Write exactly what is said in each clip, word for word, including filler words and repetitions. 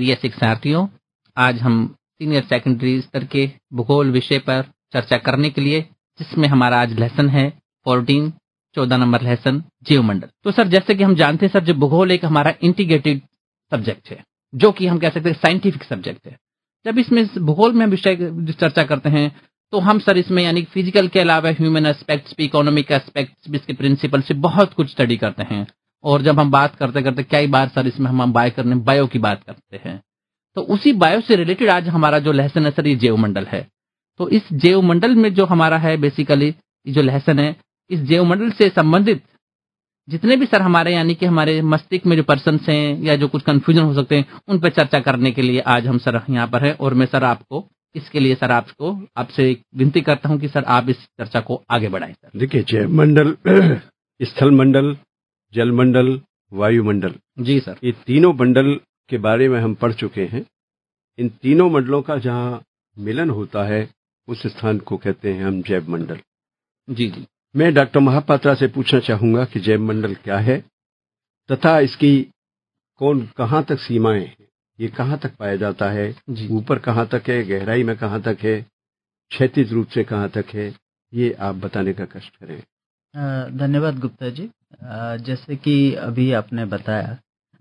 प्रिय शिक्षार्थियों, आज हम सीनियर सेकेंडरी स्तर के भूगोल विषय पर चर्चा करने के लिए, जिसमें हमारा आज लेसन है चौदह चौदह नंबर लेसन जीवमंडल। तो सर, जैसे कि हम जानते हैं सर, जो भूगोल एक हमारा इंटीग्रेटेड सब्जेक्ट है, जो कि हम कह सकते हैं साइंटिफिक सब्जेक्ट है। जब इसमें भूगोल में विषय चर्चा करते हैं तो हम सर इसमें यानी फिजिकल के अलावा ह्यूमन एस्पेक्ट्स भी, इकोनॉमिक एस्पेक्ट्स, इसके प्रिंसिपल से बहुत कुछ स्टडी करते हैं। और जब हम बात करते करते कई बार सर इसमें हम बायो करने बायो की बात करते हैं, तो उसी बायो से रिलेटेड आज हमारा जो लेसन है सर, ये जैवमंडल है। तो इस जैवमंडल में जो हमारा है बेसिकली जो लेसन है, इस जैवमंडल से संबंधित जितने भी सर हमारे यानी कि हमारे मस्तिष्क में जो पर्सन्स हैं या जो कुछ कंफ्यूजन हो सकते हैं, उन पर चर्चा करने के लिए आज हम सर यहाँ पर है। और मैं सर आपको इसके लिए सर आपको आपसे एक विनती करता हूँ कि सर आप इस चर्चा को आगे बढ़ाएं सर। देखिए, जैवमंडल, स्थल मंडल, जल मंडल, वायुमंडल, जी सर, ये तीनों मंडल के बारे में हम पढ़ चुके हैं। इन तीनों मंडलों का जहाँ मिलन होता है उस स्थान को कहते हैं हम जैवमंडल। जी जी। मैं डॉक्टर महापात्रा से पूछना चाहूंगा कि जैवमंडल क्या है तथा इसकी कौन कहाँ तक सीमाएं हैं, ये कहाँ तक पाया जाता है, ऊपर कहाँ तक है, गहराई में कहाँ तक है, क्षैतिज रूप से कहाँ तक है, ये आप बताने का कष्ट करें। धन्यवाद गुप्ता जी। जैसे कि अभी आपने बताया,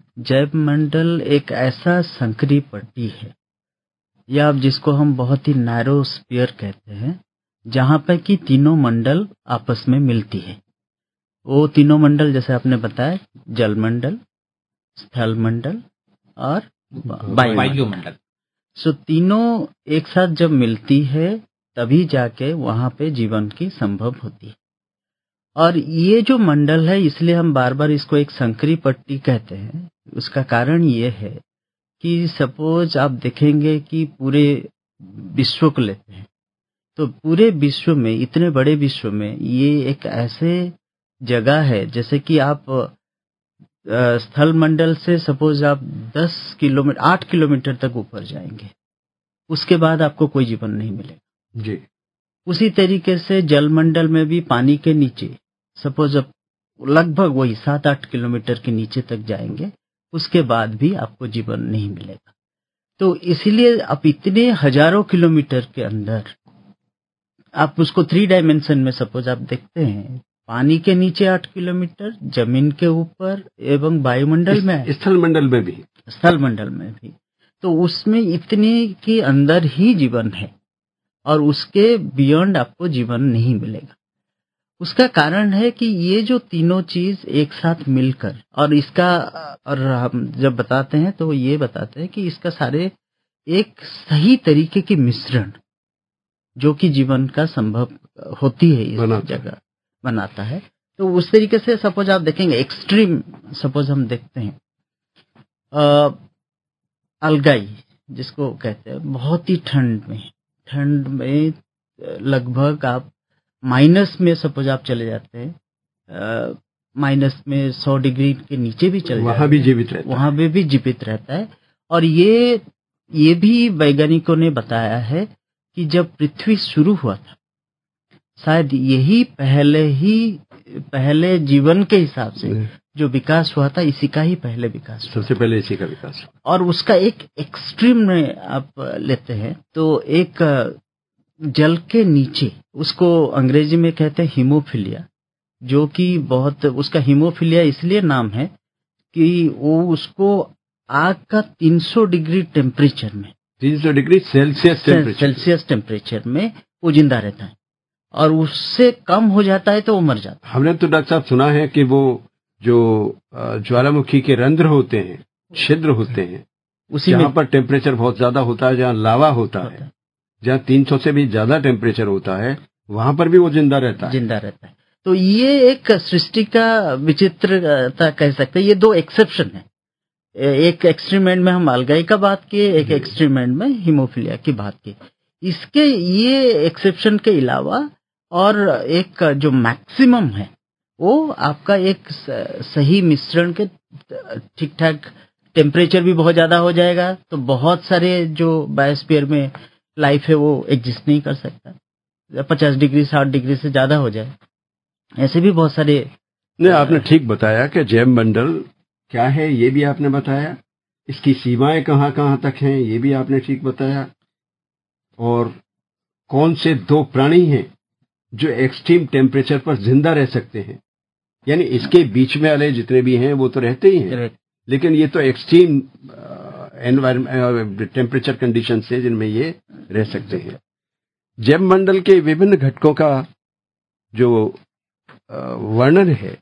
जैवमंडल एक ऐसा संकरी पट्टी है, या आप जिसको हम बहुत ही नैरो स्फीयर कहते हैं, जहाँ पर कि तीनों मंडल आपस में मिलती है। वो तीनों मंडल जैसे आपने बताया, जल मंडल, स्थल मंडल और वायुमंडल। सो तीनों एक साथ जब मिलती है तभी जाके वहाँ पे जीवन की संभव होती है। और ये जो मंडल है, इसलिए हम बार बार इसको एक संकरी पट्टी कहते हैं। उसका कारण ये है कि सपोज आप देखेंगे कि पूरे विश्व को लेते हैं, तो पूरे विश्व में, इतने बड़े विश्व में, ये एक ऐसे जगह है जैसे कि आप स्थल मंडल से सपोज आप दस किलोमीटर आठ किलोमीटर तक ऊपर जाएंगे, उसके बाद आपको कोई जीवन नहीं मिलेगा जी। उसी तरीके से जल मंडल में भी पानी के नीचे सपोज आप लगभग वही सात आठ किलोमीटर के नीचे तक जाएंगे, उसके बाद भी आपको जीवन नहीं मिलेगा। तो इसीलिए आप इतने हजारों किलोमीटर के अंदर आप उसको थ्री डायमेंशन में सपोज आप देखते हैं, पानी के नीचे आठ किलोमीटर, जमीन के ऊपर एवं वायुमंडल में, स्थल मंडल में भी स्थल मंडल में भी, तो उसमें इतने के अंदर ही जीवन है और उसके बियॉन्ड आपको जीवन नहीं मिलेगा। उसका कारण है कि ये जो तीनों चीज एक साथ मिलकर, और इसका और हम जब बताते हैं तो ये बताते हैं कि इसका सारे एक सही तरीके की मिश्रण जो कि जीवन का संभव होती है इस जगह बनाता है। तो उस तरीके से सपोज आप देखेंगे एक्सट्रीम, सपोज हम देखते हैं अलगाई जिसको कहते हैं, बहुत ही ठंड में ठंड में लगभग आप माइनस में सपोज आप चले जाते हैं, माइनस में सौ डिग्री के नीचे भी चले वहां भी जीवित रहता है, वहां भी, भी जीवित रहता है। और ये ये भी वैज्ञानिकों ने बताया है कि जब पृथ्वी शुरू हुआ था, शायद यही पहले ही पहले जीवन के हिसाब से जो विकास हुआ था, इसी का ही पहले विकास हुआ। सबसे पहले इसी का विकास। और उसका एक एक्सट्रीम में आप लेते हैं तो एक जल के नीचे, उसको अंग्रेजी में कहते हैं हीमोफिलिया, जो कि बहुत, उसका हीमोफिलिया इसलिए नाम है कि वो उसको आग का तीन सौ डिग्री टेम्परेचर में, तीन सौ degree Celsius temperature Celsius temperature में वो जिंदा रहता है, और उससे कम हो जाता है तो वो मर जाता है। हमने तो डॉक्टर साहब सुना है कि वो जो ज्वालामुखी के रंध्र होते हैं, छिद्र होते हैं, उसी जहाँ पर टेम्परेचर बहुत ज्यादा होता है, जहाँ लावा होता, होता है, जहाँ तीन सौ से भी ज्यादा टेम्परेचर होता है, वहां पर भी वो जिंदा रहता है जिंदा रहता है। तो ये एक सृष्टि का विचित्रता कह सकते हैं। ये दो एक्सेप्शन है, एक एक्सट्रीम में हम अलगाई का बात किए, एक एक्सट्रीम में हीमोफिलिया की बात की। इसके ये एक्सेप्शन के अलावा और एक जो मैक्सिमम है वो आपका एक सही मिश्रण के ठीक ठाक टेम्परेचर भी बहुत ज्यादा हो जाएगा, तो बहुत सारे जो बायोस्फीयर में लाइफ है वो एग्जिस्ट नहीं कर सकता। पचास डिग्री साठ डिग्री से ज्यादा हो जाए, ऐसे भी बहुत सारे। नहीं, आपने ठीक बताया कि जैवमंडल क्या है, ये भी आपने बताया, इसकी सीमाएं कहाँ कहाँ तक हैं ये भी आपने ठीक बताया, और कौन से दो प्राणी हैं जो एक्सट्रीम टेम्परेचर पर जिंदा रह सकते हैं, यानी इसके बीच में वाले जितने भी हैं वो तो रहते ही हैं, लेकिन ये तो एक्सट्रीम एनवायरमेंट टेम्परेचर कंडीशन से जिनमें ये रह सकते हैं। जैव मंडल के विभिन्न घटकों का जो वर्णन है,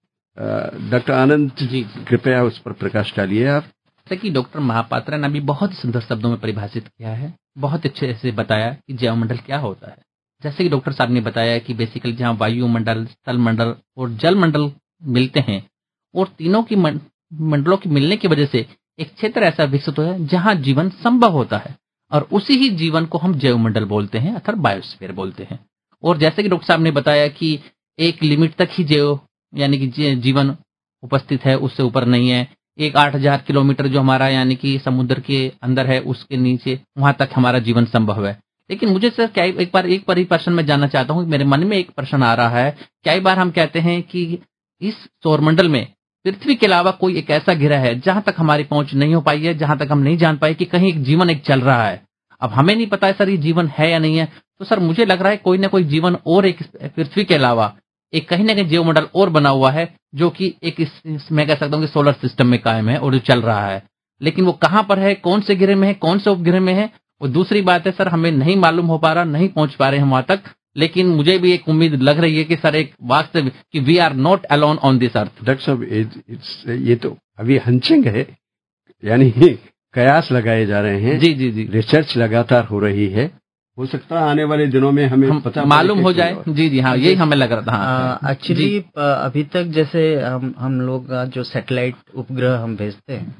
डॉक्टर आनंद जी कृपया उस पर प्रकाश डालिए आप। जैसे कि डॉक्टर महापात्रा ने अभी बहुत ही सुंदर शब्दों में परिभाषित किया है, बहुत अच्छे से बताया कि जैव मंडल क्या होता है। जैसे कि डॉक्टर साहब ने बताया कि बेसिकली जहाँ वायुमंडल, स्थल मंडल और जल मंडल मिलते हैं, और तीनों की मंडलों के मिलने की वजह से एक क्षेत्र ऐसा विकसित होता है जहाँ जीवन संभव होता है, और उसी ही जीवन को हम जैव मंडल बोलते हैं अर्थात बायोस्फीयर बोलते हैं। और जैसे कि डॉक्टर साहब ने बताया कि एक लिमिट तक ही जैव यानी कि जीवन उपस्थित है, उससे ऊपर नहीं है। एक आठ हजार किलोमीटर जो हमारा यानी कि समुद्र के अंदर है, उसके नीचे वहां तक हमारा जीवन संभव है। लेकिन मुझे सर क्या एक बार एक बार प्रश्न मैं जानना चाहता हूँ, मेरे मन में एक प्रश्न आ रहा है, कई बार हम कहते हैं कि इस सौरमंडल में पृथ्वी के अलावा कोई एक ऐसा ग्रह है जहां तक हमारी पहुंच नहीं हो पाई है, जहां तक हम नहीं जान पाए कि कहीं एक जीवन एक चल रहा है। अब हमें नहीं पता है सर ये जीवन है या नहीं है, तो सर मुझे लग रहा है कोई ना कोई जीवन और एक पृथ्वी के अलावा एक कहीं ना कहीं जीव मंडल और बना हुआ है, जो कि एक इस, इस, मैं कह सकता हूँ कि सोलर सिस्टम में कायम है और जो चल रहा है। लेकिन वो कहाँ पर है, कौन से ग्रह में है, कौन से उपग्रह में है, वो दूसरी बात है सर, हमें नहीं मालूम हो पा रहा, नहीं पहुंच पा रहे हैं वहां तक। लेकिन मुझे भी एक उम्मीद लग रही है कि सर एक वास्तव कि we are not alone on this earth. Doctor साहब ये तो अभी हंचिंग है, यानी कयास लगाए जा रहे हैं। जी जी जी, रिसर्च लगातार हो रही है, हो सकता है आने वाले दिनों में हमें हम पता मालूम हो जाए। जी जी हाँ, यही हमें लग रहा था। एक्चुअली अभी तक जैसे हम हम लोग जो सैटेलाइट उपग्रह हम भेजते हैं,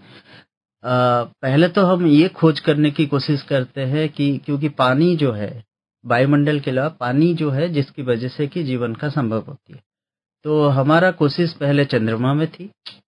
आ, पहले तो हम ये खोज करने की कोशिश करते हैं कि क्योंकि पानी जो है वायुमंडल के अलावा पानी जो है जिसकी वजह से कि जीवन का संभव होती है, तो हमारा कोशिश पहले चंद्रमा में थी,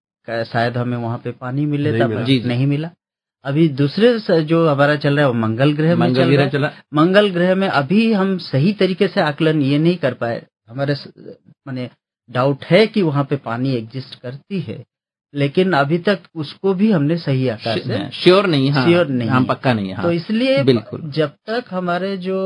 शायद हमें वहां पे पानी मिले, नहीं तब मिला। जी नहीं मिला। अभी दूसरे जो हमारा चल रहा है वो मंगल ग्रह में मंगल ग्रह चला। मंगल ग्रह में अभी हम सही तरीके से आकलन ये नहीं कर पाए, हमारे माने डाउट है कि वहां पे पानी एग्जिस्ट करती है, लेकिन अभी तक उसको भी हमने सही आकार से श्योर नहीं, हाँ, श्योर नहीं, हम पक्का नहीं है। हाँ, तो इसलिए बिल्कुल जब तक हमारे जो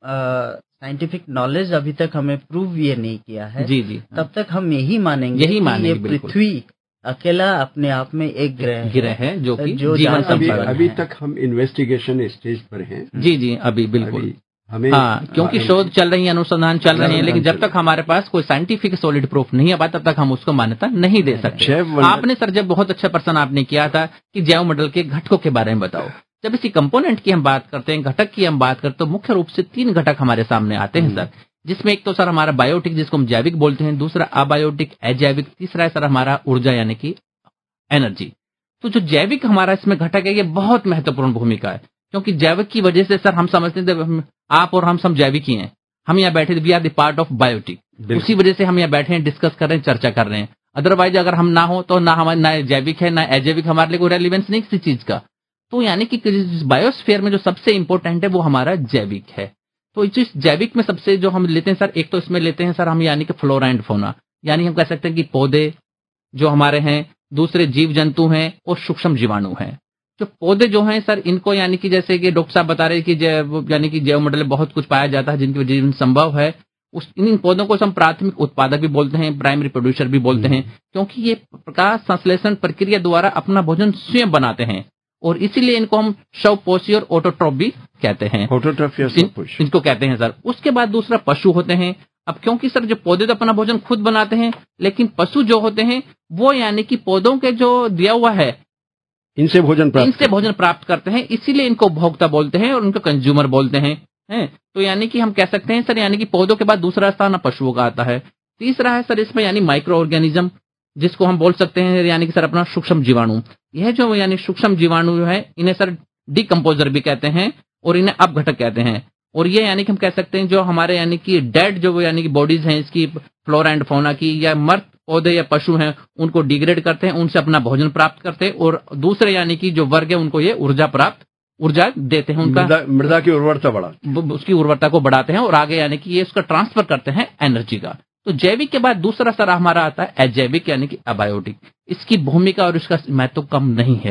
साइंटिफिक नॉलेज अभी तक हमें प्रूव ये नहीं किया है, जी जी, तब तक हम यही मानेंगे यही मानेंगे ये पृथ्वी अकेला अपने आप में एक ग्रह ग्रह है जो कि जो जीवन अभी, संभव अभी है। तक हम इन्वेस्टिगेशन स्टेज पर हैं। जी जी, अभी बिल्कुल अभी हमें हाँ, क्योंकि शोध चल रही है, अनुसंधान चल रहे हैं, लेकिन जब तक हमारे पास कोई साइंटिफिक सॉलिड प्रूफ नहीं आ, तब तक हम उसको मान्यता नहीं दे सकते। आपने सर जब बहुत अच्छा प्रश्न आपने किया था कि जैव मंडल के घटकों के बारे में बताओ, जब इसी कंपोनेंट की हम बात करते हैं, घटक की हम बात करते हैं, तो मुख्य रूप से तीन घटक हमारे सामने आते हैं सर, जिसमें एक तो सर हमारा बायोटिक जिसको हम जैविक बोलते हैं, दूसरा अबायोटिक अजैविक, तीसरा है सर हमारा ऊर्जा यानी कि एनर्जी। तो जो जैविक हमारा इसमें घटक है ये बहुत महत्वपूर्ण भूमिका है, क्योंकि जैविक की वजह से सर हम समझते हैं आप और हम सब जैविक ही हैं, हम यहाँ बैठे we are the part of biotic, उसी वजह से हम यहाँ बैठे हैं, डिस्कस कर रहे हैं, चर्चा कर रहे हैं। अदरवाइज अगर हम ना हो तो ना हमारे ना जैविक है ना अजैविक, हमारे लिए कोई रेलिवेंस नहीं किसी चीज का। तो यानी कि बायोस्फीयर में जो सबसे इंपॉर्टेंट है वो हमारा जैविक है। तो इस जैविक में सबसे जो हम लेते हैं सर, एक तो इसमें लेते हैं सर हम यानी कि फ्लोरा एंड फौना, यानी हम कह सकते हैं कि पौधे जो हमारे हैं, दूसरे जीव जंतु हैं और सूक्ष्म जीवाणु हैं। जो पौधे जो हैं सर, इनको यानी कि जैसे कि डॉक्टर साहब बता रहे कि जैव यानी कि जैव मंडल में बहुत कुछ पाया जाता है जिनकी वजह जीवन संभव है। उस इन पौधों को हम प्राथमिक उत्पादक भी बोलते हैं, प्राइमरी प्रोड्यूसर भी बोलते हैं, क्योंकि ये प्रकाश संश्लेषण प्रक्रिया द्वारा अपना भोजन स्वयं बनाते हैं, और इसीलिए इनको हम शवपोषी और ऑटोट्रॉफ भी कहते हैं। ऑटोट्रॉफ इनको कहते हैं सर। उसके बाद दूसरा पशु होते हैं। अब क्योंकि सर जो पौधे तो अपना भोजन खुद बनाते हैं, लेकिन पशु जो होते हैं वो यानी कि पौधों के जो दिया हुआ है इनसे भोजन प्राप्त इनसे भोजन प्राप्त करते हैं, इसीलिए इनको उपभोक्ता बोलते हैं और उनको कंज्यूमर बोलते हैं, हैं? तो यानी कि हम कह सकते हैं सर, यानी कि पौधों के बाद दूसरा स्थान पशुओं का आता है। तीसरा है सर इसमें यानी माइक्रो ऑर्गेनिज्म, जिसको हम बोल सकते हैं यानी कि सर अपना सूक्ष्म जीवाणु। यह जो यानी सूक्ष्म जीवाणु है, इन्हें सर डिकम्पोजर भी कहते हैं और इन्हें अपघटक कहते हैं। और ये यानी कि हम कह सकते हैं जो हमारे यानी कि डेड जो यानी कि बॉडीज हैं इसकी फ्लोरा एंड फौना की, या मर्द पौधे या पशु हैं, उनको डिग्रेड करते हैं, उनसे अपना भोजन प्राप्त करते हैं, और दूसरे यानी कि जो वर्ग है उनको ये ऊर्जा प्राप्त ऊर्जा देते हैं, उनका मृदा की उर्वरता बढ़ा उसकी उर्वरता को बढ़ाते हैं और आगे यानी कि ये उसका ट्रांसफर करते हैं एनर्जी का। तो जैविक के बाद दूसरा सर हमारा आता है अजैविक यानी कि अबायोटिक। इसकी भूमिका और इसका महत्व कम नहीं है,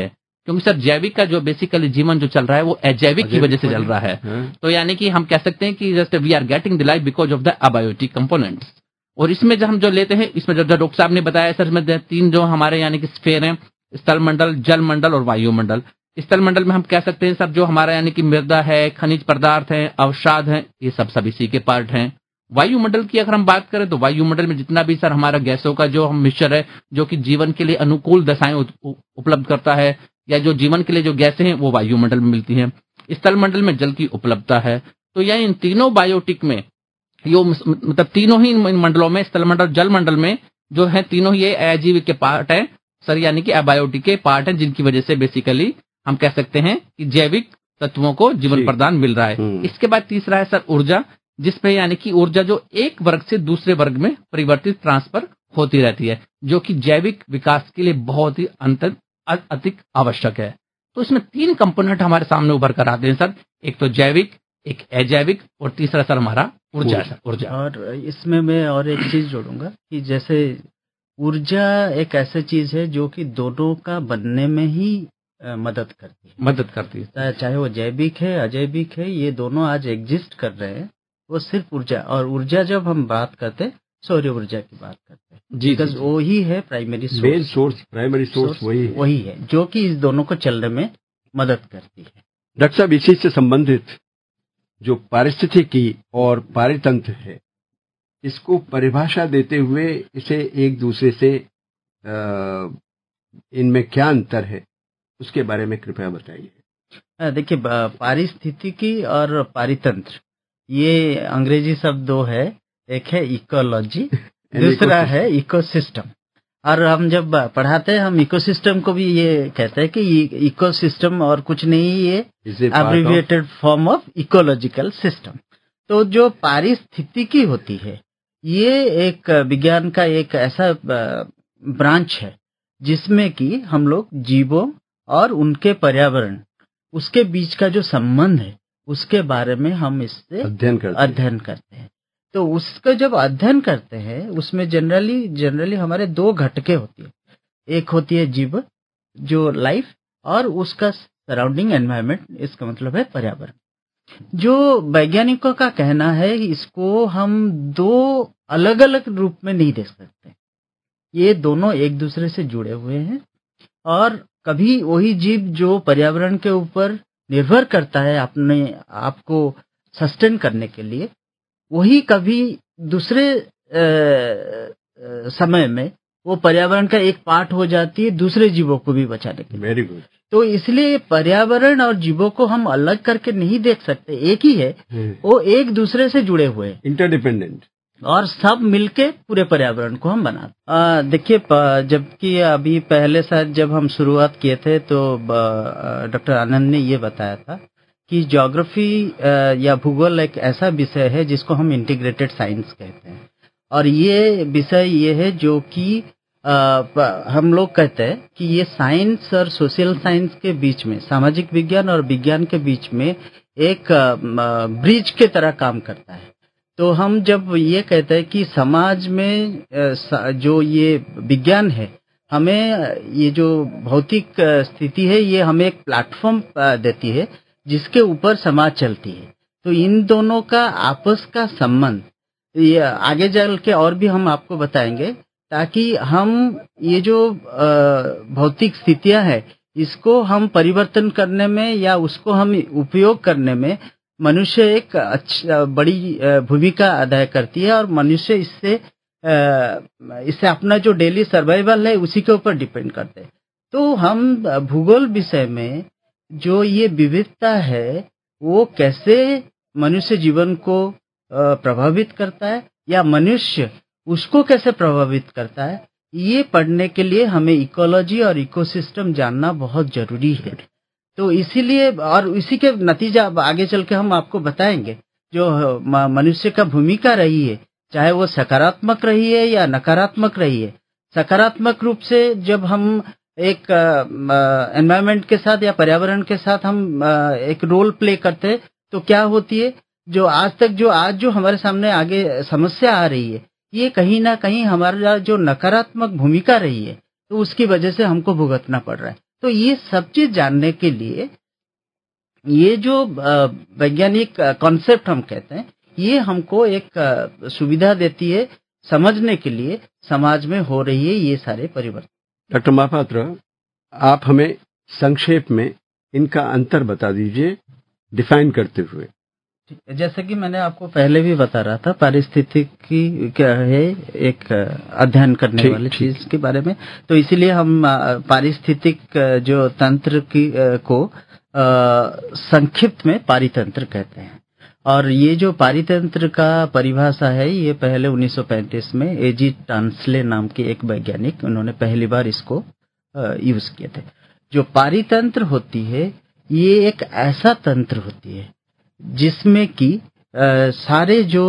क्योंकि सर जैविक का जो बेसिकली जीवन जो चल रहा है वो अजैविक की वजह से चल रहा है। तो यानी कि हम कह सकते हैं कि जैसे we are getting the life because of the abiotic components. और इसमें जो हम जो लेते हैं, इसमें जो डॉक्टर साहब ने बताया सर, इसमें तीन जो हमारे यानी कि स्फेयर हैं, स्थल मंडल, जल मंडल और वायुमंडल। स्थल मंडल में हम कह सकते हैं सर जो हमारा यानी कि मृदा है, खनिज पदार्थ है, अवसाद है, ये सब सब इसी के पार्ट हैं। वायुमंडल की अगर हम बात करें तो वायुमंडल में जितना भी सर हमारा गैसों का जो हम मिश्र है, जो कि जीवन के लिए अनुकूल दशाएं उपलब्ध करता है, या जो जीवन के लिए जो गैसें हैं वो वायुमंडल में मिलती हैं। स्थल मंडल में जल की उपलब्धता है। तो यह इन तीनों बायोटिक में, यो मतलब तीनों ही मंडलों में, स्थल मंडल, जल मंडल में जो है तीनों ही अजीव के पार्ट है सर, यानी कि अबायोटिक के पार्ट हैं, जिनकी वजह से बेसिकली हम कह सकते हैं कि जैविक तत्वों को जीवन प्रदान मिल रहा है। इसके बाद तीसरा है सर ऊर्जा, जिसमें यानी कि ऊर्जा जो एक वर्ग से दूसरे वर्ग में परिवर्तित ट्रांसफर होती रहती है, जो कि जैविक विकास के लिए बहुत ही अंतर अधिक आवश्यक है। तो इसमें तीन कंपोनेंट हमारे सामने उभर कर आते हैं सर, एक तो जैविक, एक अजैविक और तीसरा सर हमारा ऊर्जा ऊर्जा। और इसमें मैं और एक चीज जोड़ूंगा कि जैसे ऊर्जा एक ऐसी चीज है जो कि दोनों का बनने में ही मदद करती है मदद करती है चाहे वो जैविक है अजैविक है, ये दोनों आज एग्जिस्ट कर रहे हैं। वो सिर्फ ऊर्जा, और ऊर्जा जब हम बात करते हैं सौर ऊर्जा की बात करते हैं जी, जी वो ही है primary source source primary source वही है वही है जो कि इस दोनों को चलने में मदद करती है। डॉक्टर साहब, इसी से संबंधित जो पारिस्थितिकी और पारितंत्र है, इसको परिभाषा देते हुए इसे एक दूसरे से इनमें क्या अंतर है उसके बारे में कृपया बताइए। देखिए, पारिस्थितिकी और पारितंत्र ये अंग्रेजी शब्द दो है, एक है इकोलॉजी दूसरा है इकोसिस्टम। और हम जब पढ़ाते हैं हम इकोसिस्टम को भी ये कहते हैं कि इकोसिस्टम और कुछ नहीं, ये abbreviated form of ecological system. तो जो पारिस्थितिकी होती है ये एक विज्ञान का एक ऐसा ब्रांच है जिसमें कि हम लोग जीवों और उनके पर्यावरण, उसके बीच का जो संबंध है उसके बारे में हम इससे अध्ययन करते अध्ययन करते हैं। तो उसका जब अध्ययन करते हैं उसमें जनरली जनरली हमारे दो घटकें होती है, एक होती है जीव जो लाइफ, और उसका सराउंडिंग एनवायरनमेंट, इसका मतलब है पर्यावरण। जो वैज्ञानिकों का कहना है इसको हम दो अलग अलग रूप में नहीं देख सकते, ये दोनों एक दूसरे से जुड़े हुए हैं। और कभी वही जीव जो पर्यावरण के ऊपर निर्भर करता है अपने आपको सस्टेन करने के लिए, वही कभी दूसरे आ, आ, समय में वो पर्यावरण का एक पार्ट हो जाती है दूसरे जीवों को भी बचाने के लिए। Very good. तो इसलिए पर्यावरण और जीवों को हम अलग करके नहीं देख सकते, एक ही है, वो एक दूसरे से जुड़े हुए हैं, इंटरडिपेंडेंट, और सब मिलके पूरे पर्यावरण को हम बनाते। देखिए, जबकि अभी पहले शायद जब हम शुरुआत किए थे तो डॉक्टर आनंद ने ये बताया था कि ज्योग्राफी या भूगोल एक ऐसा विषय है जिसको हम इंटीग्रेटेड साइंस कहते हैं। और ये विषय ये है जो कि हम लोग कहते हैं कि ये साइंस और सोशल साइंस के बीच में, सामाजिक विज्ञान और विज्ञान के बीच में एक ब्रिज के तरह काम करता है। तो हम जब ये कहते हैं कि समाज में जो ये विज्ञान है, हमें ये जो भौतिक स्थिति है ये हमें एक प्लेटफॉर्म देती है जिसके ऊपर समाज चलती है। तो इन दोनों का आपस का संबंध ये आगे चल के और भी हम आपको बताएंगे, ताकि हम ये जो भौतिक स्थितियां है इसको हम परिवर्तन करने में या उसको हम उपयोग करने में मनुष्य एक अच्छा बड़ी भूमिका अदा करती है, और मनुष्य इससे इससे अपना जो डेली सर्वाइवल है उसी के ऊपर डिपेंड करते हैं। तो हम भूगोल विषय में जो ये विविधता है वो कैसे मनुष्य जीवन को प्रभावित करता है या मनुष्य उसको कैसे प्रभावित करता है, ये पढ़ने के लिए हमें इकोलॉजी और इकोसिस्टम जानना बहुत जरूरी है। तो इसीलिए, और इसी के नतीजा आगे चल के हम आपको बताएंगे, जो मनुष्य का भूमिका रही है, चाहे वो सकारात्मक रही है या नकारात्मक रही है। सकारात्मक रूप से जब हम एक एनवायरनमेंट के साथ या पर्यावरण के साथ हम आ, एक रोल प्ले करते हैं तो क्या होती है, जो आज तक जो आज जो हमारे सामने आगे समस्या आ रही है, ये कहीं ना कहीं हमारा जो नकारात्मक भूमिका रही है तो उसकी वजह से हमको भुगतना पड़ रहा है। तो ये सब चीज जानने के लिए ये जो वैज्ञानिक कॉन्सेप्ट हम कहते हैं, ये हमको एक सुविधा देती है समझने के लिए समाज में हो रही है ये सारे परिवर्तन। डॉक्टर महापात्र, आप हमें संक्षेप में इनका अंतर बता दीजिए, डिफाइन करते हुए। जैसे कि मैंने आपको पहले भी बता रहा था, पारिस्थितिकी क्या है, एक अध्ययन करने वाली चीज के बारे में, तो इसीलिए हम पारिस्थितिक जो तंत्र की को संक्षिप्त में पारितंत्र कहते हैं। और ये जो पारितंत्र का परिभाषा है, ये पहले उन्नीस सौ पैंतीस में एजी टांसले नाम के एक वैज्ञानिक, उन्होंने पहली बार इसको यूज किए थे। जो पारितंत्र होती है, ये एक ऐसा तंत्र होती है जिसमें कि सारे जो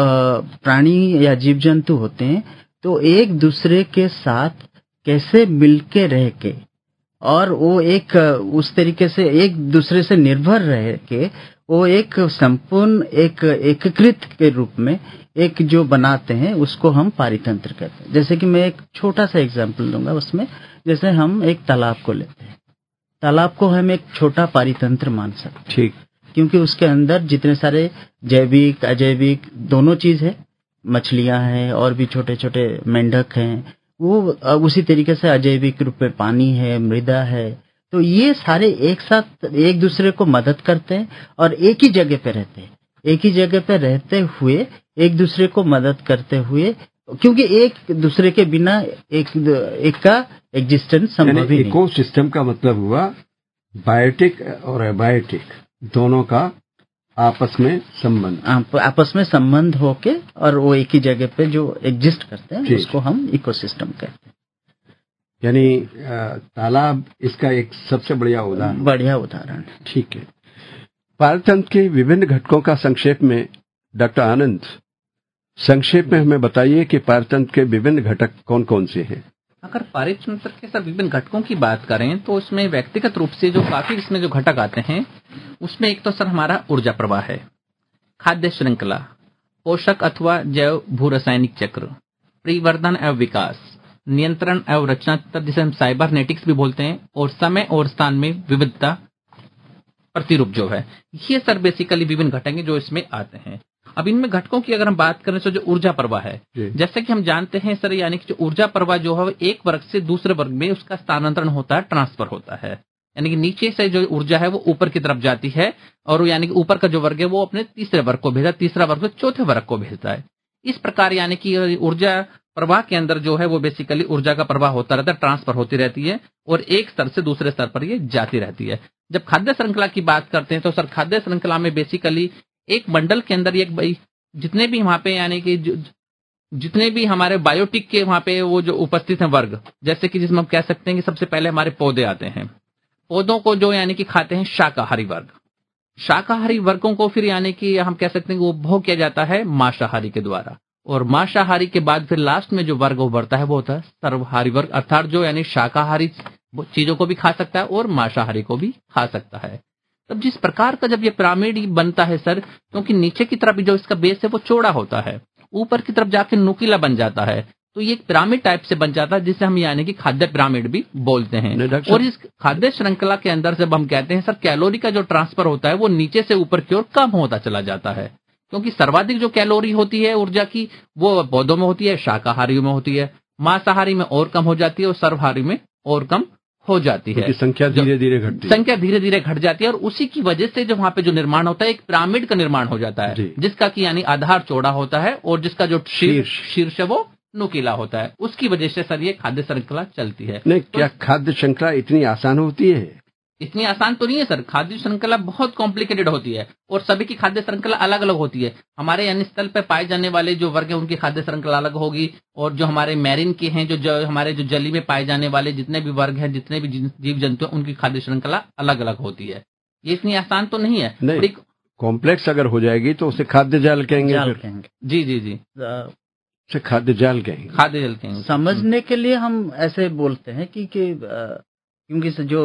प्राणी या जीव जंतु होते हैं, तो एक दूसरे के साथ कैसे मिलके रह के, और वो एक उस तरीके से एक दूसरे से निर्भर रह के, वो एक संपूर्ण एक एकीकृत के रूप में एक जो बनाते हैं, उसको हम पारितंत्र कहते हैं। जैसे कि मैं एक छोटा सा एग्जांपल दूंगा उसमें। जैसे हम एक तालाब को लेते हैं, तालाब को हम एक छोटा पारितंत्र मान सकते हैं, ठीक, क्योंकि उसके अंदर जितने सारे जैविक अजैविक दोनों चीज है, मछलियां हैं और भी छोटे छोटे मेंढक हैं, वो उसी तरीके से अजैविक रूप में पानी है, मृदा है, तो ये सारे एक साथ एक दूसरे को मदद करते हैं और एक ही जगह पे रहते हैं। एक ही जगह पे रहते हुए एक दूसरे को मदद करते हुए, क्योंकि एक दूसरे के बिना एक एक का एग्जिस्टेंस संभव ही नहीं। इकोसिस्टम का मतलब हुआ बायोटिक और एबायोटिक दोनों का आपस में संबंध, आप, आपस में संबंध होके और वो एक ही जगह पे जो एग्जिस्ट करते हैं, उसको हम इकोसिस्टम कहते हैं। यानी तालाब इसका एक सबसे बढ़िया उदाहरण बढ़िया उदाहरण है। ठीक है। पारितंत्र के विभिन्न घटकों का संक्षेप में डॉक्टर आनंद संक्षेप में हमें बताइए कि पारितंत्र के विभिन्न घटक कौन कौन से हैं। अगर पारितंत्र के सर विभिन्न घटकों की बात करें तो उसमें व्यक्तिगत रूप से जो काफी इसमें जो घटक आते हैं, उसमें एक तो सर हमारा ऊर्जा प्रवाह है, खाद्य श्रृंखला, पोषक अथवा जैव भू रासायनिक चक्र, परिवर्धन एवं विकास, नियंत्रण एवं रचना तंत्र जिसे हम साइबरनेटिक्स भी बोलते हैं, और समय और स्थान में विविधता प्रतिरूप जो है, ये सर बेसिकली विभिन्न घटक हैं जो इसमें आते हैं। अब इनमें घटकों की अगर हम बात करें तो जो ऊर्जा प्रवाह है, जैसे कि हम जानते हैं सर, यानी कि जो ऊर्जा प्रवाह जो है एक वर्ग से दूसरे वर्ग में उसका स्थानांतरण होता है, ट्रांसफर होता है, यानी कि नीचे से जो ऊर्जा है वो ऊपर की तरफ जाती है, और यानी कि ऊपर का जो वर्ग है वो अपने तीसरे वर्ग को भेजता है, तीसरा वर्ग चौथे वर्ग को भेजता है। इस प्रकार यानी कि ऊर्जा प्रवाह के अंदर जो है वो बेसिकली ऊर्जा का प्रवाह होता रहता है, ट्रांसफर होती रहती है और एक स्तर से दूसरे स्तर पर ये जाती रहती है। जब खाद्य श्रृंखला की बात करते हैं तो सर खाद्य श्रृंखला में बेसिकली एक मंडल के अंदर एक जितने भी वहां पे यानी कि जितने भी हमारे बायोटिक के वहां पे वो जो उपस्थित हैं वर्ग, जैसे कि जिसमें हम कह सकते हैं कि सबसे पहले हमारे पौधे आते हैं, पौधों को जो यानी कि खाते हैं शाकाहारी वर्ग, शाकाहारी वर्गों को फिर यानी कि हम कह सकते हैं कि वो भोग किया जाता है मांसाहारी के द्वारा, और मांसाहारी के बाद फिर लास्ट में जो वर्ग उभरता है वो होता है सर्वहारी वर्ग, अर्थात जो यानी शाकाहारी चीजों को भी खा सकता है और मांसाहारी को भी खा सकता है। तब जिस प्रकार का जब ये पिरामिड बनता है सर, क्योंकि नीचे की तरफ जो इसका बेस है वो चौड़ा होता है, ऊपर की तरफ जाके नुकीला बन जाता है, तो ये एक पिरामिड टाइप से बन जाता है जिसे हम यानी कि खाद्य पिरामिड भी बोलते हैं। और इस खाद्य श्रृंखला के अंदर जब हम कहते हैं सर कैलोरी का जो ट्रांसफर होता है वो नीचे से ऊपर की ओर कम होता चला जाता है, क्योंकि सर्वाधिक जो कैलोरी होती है ऊर्जा की वो पौधों में होती है, शाकाहारी में होती है, मांसाहारी में और कम हो जाती है और सर्वहारी में और कम हो जाती है, संख्या धीरे धीरे घटती है संख्या धीरे धीरे घट जाती है, और उसी की वजह से जो वहां पे जो निर्माण होता है एक पिरामिड का निर्माण हो जाता है, जिसका कि यानी आधार चौड़ा होता है और जिसका जो शीर्ष शीर्ष है वो नुकीला होता है। उसकी वजह से सर ये खाद्य श्रृंखला चलती है। नहीं, तो क्या खाद्य श्रृंखला इतनी आसान होती है? इतनी आसान तो नहीं है सर, खाद्य श्रृंखला बहुत कॉम्प्लिकेटेड होती है और सभी की खाद्य श्रृंखला अलग अलग होती है। हमारे यानी स्थल पर पाए जाने वाले जो वर्ग है उनकी खाद्य श्रृंखला अलग होगी, और जो हमारे मैरिन के हैं जो, जो हमारे जो जली में पाए जाने वाले जितने भी वर्ग हैं, जितने भी जीव जंतु हैं, उनकी खाद्य श्रृंखला अलग अलग होती है। ये इतनी आसान तो नहीं है, नहीं, कॉम्प्लेक्स अगर हो जाएगी तो उसे खाद्य जाल कहेंगे, जाल कहेंगे। जी जी जी उसे खाद्य जाल कहेंगे, खाद्य जाल कहेंगे। समझने के लिए हम ऐसे बोलते हैं कि क्योंकि जो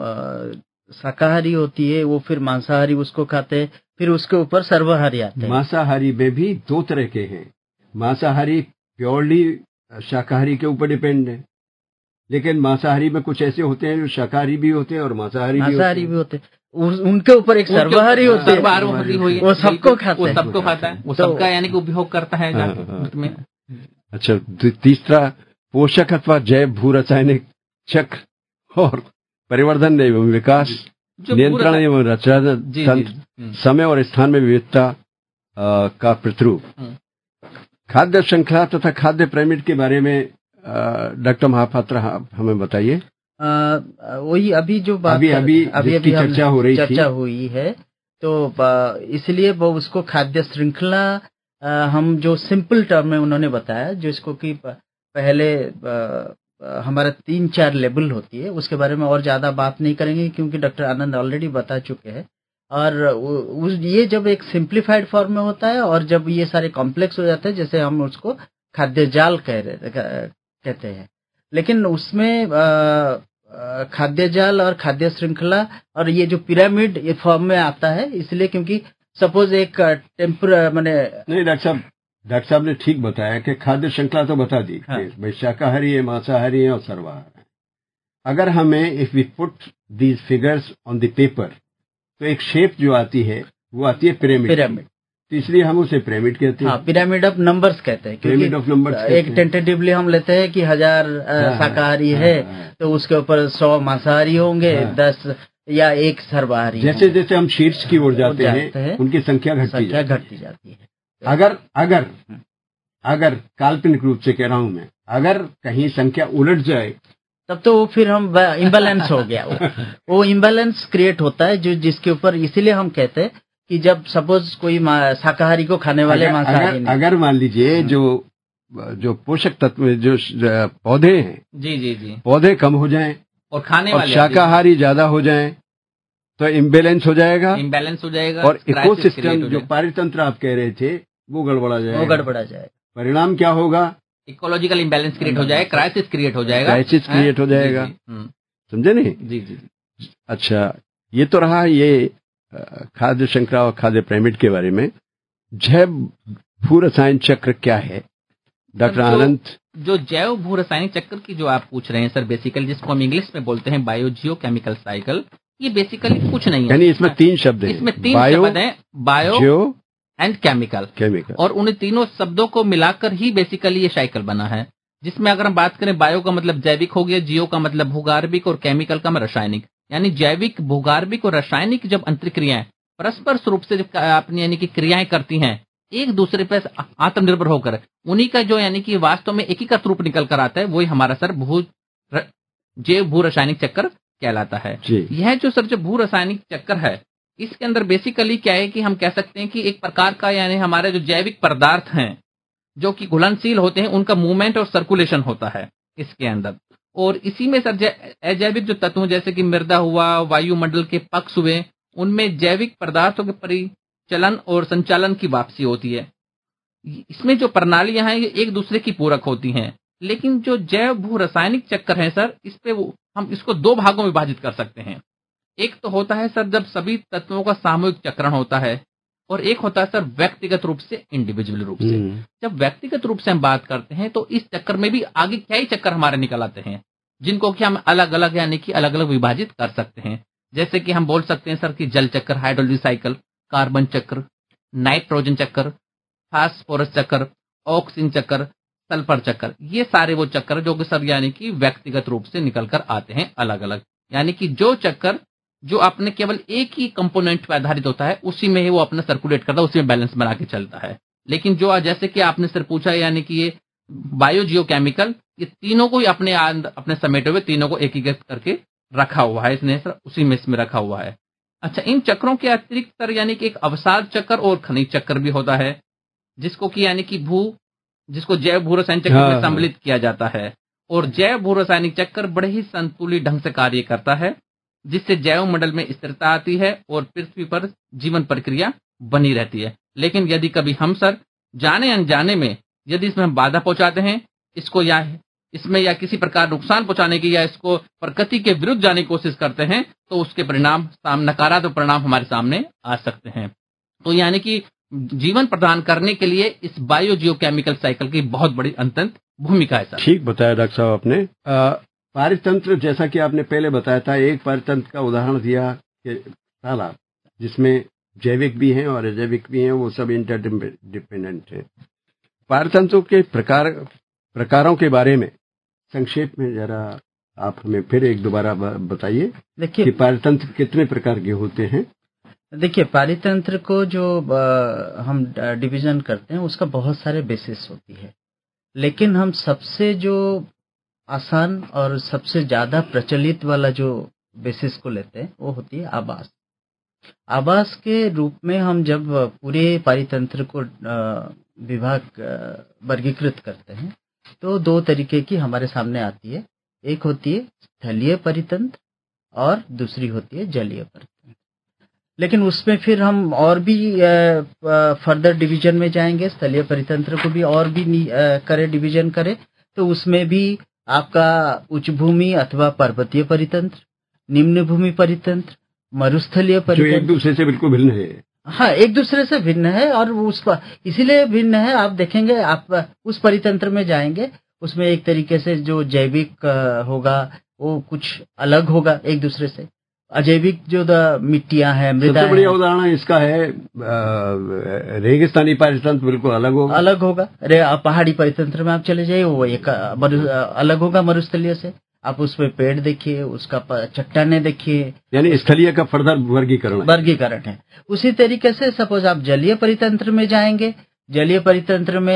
शाकाहारी होती है वो फिर मांसाहारी उसको खाते हैं, फिर उसके ऊपर सर्वहारी आते हैं। मांसाहारी में भी दो तरह के हैं, मांसाहारी प्योरली शाकाहारी के ऊपर डिपेंड है, लेकिन मांसाहारी में कुछ ऐसे होते हैं जो शाकाहारी भी होते हैं और मांसाहारी भी मांसाहारी भी होते हैं। उनके ऊपर एक सर्वाहारी होती है, सर्वाहारी हुई है, वो सबको खाता है, वो सबको खाता है, वो सबका यानी कि उपभोग करता है में। अच्छा, तीसरा पोषक अथवा जैव भू रासायनिक चक्र और परिवर्धन एवं विकास, नियंत्रण एवं रचना तंत्र, समय और स्थान में विविधता का प्रतिरूप। खाद्य श्रृंखला तथा खाद्य पिरामिड के बारे में डॉक्टर महापात्रा हमें बताइए। वही अभी जो बात अभी अभी अभी अभी चर्चा हो रही चर्चा हुई है, तो इसलिए वो उसको खाद्य श्रृंखला हम जो सिंपल टर्म में उन्होंने बताया, जो इसको कि पहले हमारा तीन चार लेवल होती है, उसके बारे में और ज्यादा बात नहीं करेंगे क्योंकि डॉक्टर आनंद ऑलरेडी बता चुके हैं। और उस ये जब एक सिंप्लीफाइड फॉर्म में होता है और जब ये सारे कॉम्प्लेक्स हो जाते हैं, जैसे हम उसको खाद्य जाल कह रहे कहते हैं। लेकिन उसमें खाद्य जाल और खाद्य श्रृंखला और ये जो पिरामिड ये फॉर्म में आता है, इसलिए क्योंकि सपोज एक टेम्पर मैंने नहीं डॉक्टर साहब डॉक्टर साहब ने ठीक बताया कि खाद्य श्रृंखला तो बता दी, हाँ। भाई शाकाहारी है, मांसाहारी है और सर्वाहारी है। अगर हमें if we put these figures on the paper तो एक शेप जो आती है वो आती है पिरामिड पिरामिड तो इसलिए हम उसे पिरामिड कहते हैं। हाँ, पिरामिड ऑफ नंबर्स कहते हैं, पिरामिड ऑफ नंबर्स। एक टेंटेटिवली हम लेते हैं कि हजार शाकाहारी है, तो उसके ऊपर सौ मांसाहारी होंगे, दस या एक सर्वाहारी। जैसे जैसे हम शीर्ष की ओर जाते हैं उनकी संख्या घटती घटती जाती है। अगर अगर अगर काल्पनिक रूप से कह रहा हूं मैं, अगर कहीं संख्या उलट जाए तब तो वो फिर हम इम्बैलेंस हो गया, वो, वो इम्बैलेंस क्रिएट होता है, जो जिसके ऊपर इसीलिए हम कहते हैं कि जब सपोज कोई शाकाहारी को खाने वाले मांसाहारी अगर, अगर मान लीजिए जो जो पोषक तत्व जो पौधे हैं, जी जी जी पौधे कम हो जाएं और खाने वाले शाकाहारी ज्यादा हो जाएं तो इम्बैलेंस हो जाएगा इम्बैलेंस हो जाएगा और इकोसिस्टम जो पारितंत्र आप कह रहे थे वो गड़बड़ा जाएगा वो गड़बड़ा जाएगा। परिणाम क्या होगा? इकोलॉजिकल इम्बैलेंस क्रिएट हो जाएगा, क्राइसिस क्रिएट हो जाएगा क्राइसिस क्रिएट हो जाएगा। समझे नहीं? जी जी। अच्छा, ये तो रहा ये खाद्य श्रृंखला और खाद्य पिरामिड के बारे में। जैव भू रसायन चक्र क्या है डॉक्टर आनंद? जो जैव भू रासायनिक चक्र की जो आप पूछ रहे हैं सर, बेसिकली जिसको हम इंग्लिश में बोलते हैं बायो जियो केमिकल साइकिल, ये बेसिकली कुछ नहीं है। यानी इसमें तीन शब्द हैं, इसमें तीन शब्द हैं, bio, geo and chemical chemical और उन तीनों शब्दों को मिलाकर ही बेसिकली ये साइकिल बना है। जिसमें अगर हम बात करें, बायो का मतलब जैविक हो गया, जियो का मतलब भूगार्भिक और केमिकल का मतलब रासायनिक। यानी जैविक, भूगार्भिक और रासायनिक जब अंतरक्रियाएं परस्पर रूप से जब अपनी यानी कि क्रियाएं करती हैं एक दूसरे पर आत्मनिर्भर होकर, उन्हीं का जो यानी कि वास्तव में एकीकृत रूप निकल कर आता है, वही हमारा सर भू जैव भू रासायनिक चक्र कहलाता है। यह जो सर जो भू रासायनिक चक्र है, इसके अंदर बेसिकली क्या है कि हम कह सकते हैं कि एक प्रकार का यानी हमारे जो जैविक पदार्थ हैं जो कि घुलनशील होते हैं, उनका मूवमेंट और सर्कुलेशन होता है इसके अंदर। और इसी में सर अजैविक जो तत्व जैसे कि मृदा हुआ, वायुमंडल के पक्ष हुए, उनमें जैविक पदार्थों के परिचलन और संचालन की वापसी होती है। इसमें जो प्रणालियां हैं ये एक दूसरे की पूरक होती हैं। लेकिन जो जैव भू रासायनिक चक्र है सर, इस पे हम इसको दो भागों में विभाजित कर सकते हैं। एक तो होता है सर जब सभी तत्वों का सामूहिक चक्रण होता है, और एक होता है सर व्यक्तिगत रूप से, इंडिविजुअल रूप से। जब व्यक्तिगत रूप से हम बात करते हैं तो इस चक्कर में भी आगे कई चक्कर हमारे निकल आते हैं, जिनको कि हम अलग अलग यानी कि अलग अलग विभाजित कर सकते हैं। जैसे कि हम बोल सकते हैं सर कि जल चक्र, हाइड्रोजन साइकिल, कार्बन चक्र, नाइट्रोजन चक्र, फास्फोरस चक्र, ऑक्सीजन चक्र, सल्फर चक्र। ये सारे वो चक्र जो कि सर यानी कि व्यक्तिगत रूप से निकल कर आते हैं अलग अलग। यानी कि जो चक्कर जो अपने केवल एक ही कंपोनेंट पर आधारित होता है, उसी में ही वो अपना सर्कुलेट करता है, उसी में बैलेंस बना के चलता है। लेकिन जो जैसे कि आपने सर पूछा यानी कि ये बायो जियो केमिकल, ये तीनों को ही अपने अपने समेटे हुए तीनों को एकीकृत करके रखा हुआ है इसने सर, उसी में इसमें रखा हुआ है। अच्छा, इन चक्रों के अतिरिक्त सर यानी कि एक अवसाद चक्र और खनिज चक्र भी होता है, जिसको कि यानी कि भू जिसको जैव भू रासायनिक चक्र में सम्मिलित किया जाता है। और जैव भू रासायनिक चक्र बड़े ही संतुलित ढंग से कार्य करता है, जिससे जैव मंडल में स्थिरता आती है और पृथ्वी पर जीवन प्रक्रिया बनी रहती है। लेकिन यदि कभी हम सर जाने अनजाने में यदि इसमें हम बाधा पहुंचाते हैं, इसको या इसमें या किसी प्रकार नुकसान पहुंचाने की या इसको प्रकृति के विरुद्ध जाने की कोशिश करते हैं, तो उसके परिणाम नकारात्मक परिणाम हमारे सामने आ सकते हैं। तो यानी कि जीवन प्रदान करने के लिए इस बायो जियो केमिकल साइकिल की बहुत बड़ी अंतत भूमिका है सर। ठीक बताया डॉक्टर साहब आपने। पारितंत्र जैसा कि आपने पहले बताया था, एक पारितंत्र का उदाहरण दिया कि तालाब, जिसमें जैविक भी हैं और अजैविक भी हैं, वो सब इंटरडिपेंडेंट है। पारितंत्रों के प्रकार प्रकारों के बारे में संक्षेप में जरा आप हमें फिर एक दोबारा बताइए। देखिए कि पारितंत्र कितने प्रकार के होते हैं। देखिए पारितंत्र को जो आ, हम डिवीजन करते हैं उसका बहुत सारे बेसिस होती है, लेकिन हम सबसे जो आसान और सबसे ज्यादा प्रचलित वाला जो बेसिस को लेते हैं वो होती है आवास। आवास के रूप में हम जब पूरे पारितंत्र को विभाग वर्गीकृत करते हैं तो दो तरीके की हमारे सामने आती है। एक होती है स्थलीय परितंत्र और दूसरी होती है जलीय परितंत्र। लेकिन उसमें फिर हम और भी फर्दर डिवीजन में जाएंगे, स्थलीय परितंत्र को भी और भी करें डिवीजन करें तो उसमें भी आपका उच्च भूमि अथवा पर्वतीय परितंत्र, निम्न भूमि परितंत्र, मरुस्थलीय परितंत्र, जो एक दूसरे से बिल्कुल भिन्न है। हाँ, एक दूसरे से भिन्न है और उस पर इसीलिए भिन्न है। आप देखेंगे, आप उस परितंत्र में जाएंगे, उसमें एक तरीके से जो जैविक होगा वो कुछ अलग होगा एक दूसरे से। अजैविक जो मिट्टियां हैं, मृदा, सबसे बढ़िया उदाहरण इसका है रेगिस्तानी परितंत्र बिल्कुल अलग होगा अलग होगा रे पहाड़ी परितंत्र में आप चले जाइए, वो एक अलग होगा मरुस्थलीय से। आप उसमें पेड़ देखिए, उसका चट्टाने देखिए, यानी स्थलीय का फर्दर वर्गीकरण वर्गीकरण है। उसी तरीके से सपोज आप जलीय परितंत्र में जाएंगे, जलीय परितंत्र में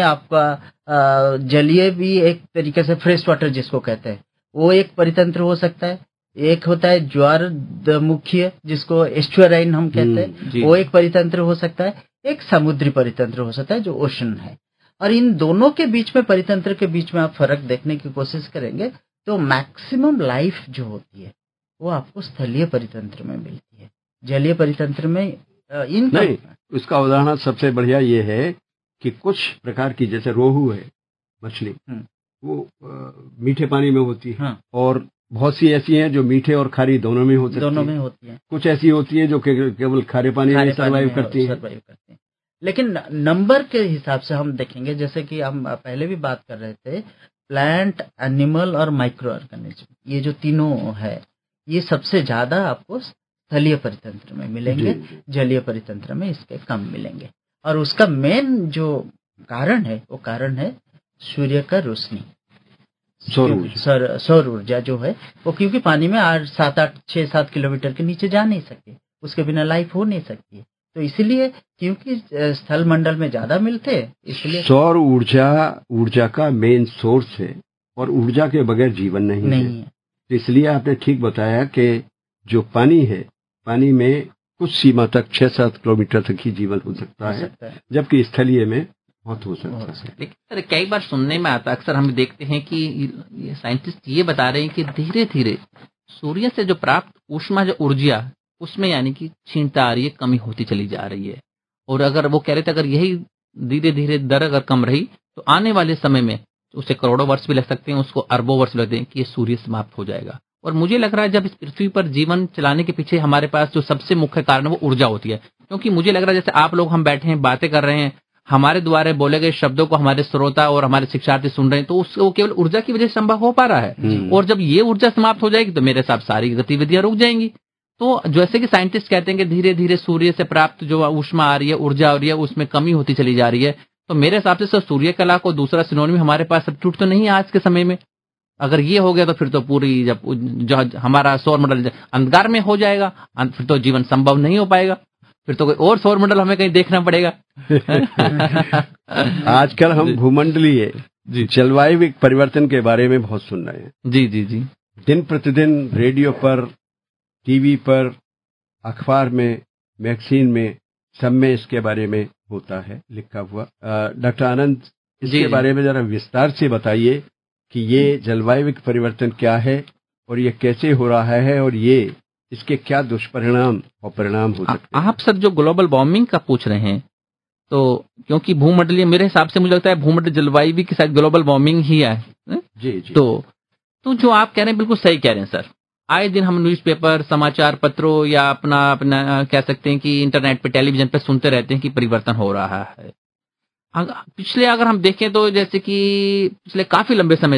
आपका जलीय भी एक तरीके से फ्रेश वाटर जिसको कहते हैं वो एक परितंत्र हो सकता है। एक होता है ज्वार मुख्य जिसको एस्चुअराइन हम कहते हैं, वो एक परितंत्र हो सकता है। एक समुद्री परितंत्र हो सकता है जो ओशन है। और इन दोनों के बीच में, परितंत्र के बीच में आप फर्क देखने की कोशिश करेंगे तो मैक्सिमम लाइफ जो होती है वो आपको स्थलीय परितंत्र में मिलती है। जलीय परितंत्र में इन नहीं। उसका उदाहरण सबसे बढ़िया ये है कि कुछ प्रकार की, जैसे रोहू है मछली, वो आ, मीठे पानी में होती है। हाँ। और बहुत सी ऐसी हैं जो मीठे और खारी दोनों में होती है दोनों में होती हैं। कुछ ऐसी होती है जो के, केवल खारे पानी में सर्वाइव करती है सर्वाइव करती है। लेकिन नंबर के हिसाब से हम देखेंगे, जैसे कि हम पहले भी बात कर रहे थे, प्लांट, एनिमल और माइक्रो ऑर्गेनिज्म, ये जो तीनों है ये सबसे ज्यादा आपको स्थलीय परितंत्र में मिलेंगे, जलीय परितंत्र में इसके कम मिलेंगे। और उसका मेन जो कारण है वो कारण है सूर्य का रोशनी, सौर ऊर्जा। सौर ऊर्जा जो है वो, क्योंकि पानी में आठ सात आठ छह सात किलोमीटर के नीचे जा नहीं सकती, उसके बिना लाइफ हो नहीं सकती है। तो इसलिए क्योंकि स्थल मंडल में ज्यादा मिलते हैं, इसलिए सौर ऊर्जा ऊर्जा का मेन सोर्स है और ऊर्जा के बगैर जीवन नहीं, नहीं है, है। तो इसलिए आपने ठीक बताया कि जो पानी है, पानी में कुछ सीमा तक छह सात किलोमीटर तक ही जीवन हो सकता, हो सकता है, है। जबकि स्थलीय में बहुत हो सकता है। लेकिन सर कई बार सुनने में आता, अक्सर हम देखते हैं कि ये साइंटिस्ट ये बता रहे हैं कि धीरे धीरे सूर्य से जो प्राप्त ऊष्मा, जो ऊर्जा, उसमें यानी कि क्षीणता आ रही है, कमी होती चली जा रही है। और अगर वो कह रहे थे अगर यही धीरे धीरे दर अगर कम रही तो आने वाले समय में उसे करोड़ों वर्ष भी लग सकते हैं, उसको अरबों वर्ष लगते हैं कि ये सूर्य समाप्त हो जाएगा। और मुझे लग रहा है जब इस पृथ्वी पर जीवन चलाने के पीछे हमारे पास जो सबसे मुख्य कारण है वो ऊर्जा होती है। क्योंकि मुझे लग रहा है जैसे आप लोग हम बैठे हैं, बातें कर रहे हैं, हमारे द्वारा बोले गए शब्दों को हमारे श्रोता और हमारे शिक्षार्थी सुन रहे हैं, तो उसको केवल ऊर्जा की वजह से संभव हो पा रहा है। और जब ये ऊर्जा समाप्त हो जाएगी तो मेरे साथ सारी गतिविधियां रुक जाएंगी। तो जैसे कि साइंटिस्ट कहते हैं कि धीरे धीरे सूर्य से प्राप्त जो ऊष्मा आ रही है, ऊर्जा आ रही है, उसमें कमी होती चली जा रही है। तो मेरे हिसाब से सूर्य कला को दूसरा सिनोनिम हमारे पास सब्स्टिट्यूट तो नहीं है आज के समय में। अगर ये हो गया तो फिर तो पूरी जब जो हमारा सौर मंडल अंधकार में हो जाएगा, फिर तो जीवन संभव नहीं हो पाएगा, फिर तो कोई और सौर मंडल हमें कहीं देखना पड़ेगा। आजकल हम भूमंडलीय जलवायु परिवर्तन के बारे में बहुत सुन रहे हैं। जी जी जी दिन प्रतिदिन रेडियो पर, टीवी पर, अखबार में, मैगजीन में, सब में इसके बारे में होता है लिखा हुआ। डॉक्टर आनंद, इसके जी, बारे में जरा विस्तार से बताइए कि ये जलवायु परिवर्तन क्या है और ये कैसे हो रहा है और ये इसके क्या दुष्परिणाम और परिणाम हो सकते हैं। आप सर जो ग्लोबल वार्मिंग का पूछ रहे हैं, तो क्योंकि भूमंडलीय, मेरे हिसाब से मुझे लगता है भूमंडल जलवायु भी के साथ ग्लोबल वार्मिंग ही है। जी जी तो तो जो आप कह रहे हैं बिल्कुल सही कह रहे हैं सर। आए दिन हम न्यूज़पेपर, समाचार पत्रों या अपना अपना कह सकते हैं कि इंटरनेट पे, टेलीविजन पे सुनते रहते हैं कि परिवर्तन हो रहा है। पिछले अगर हम देखें तो जैसे कि पिछले काफी लंबे समय से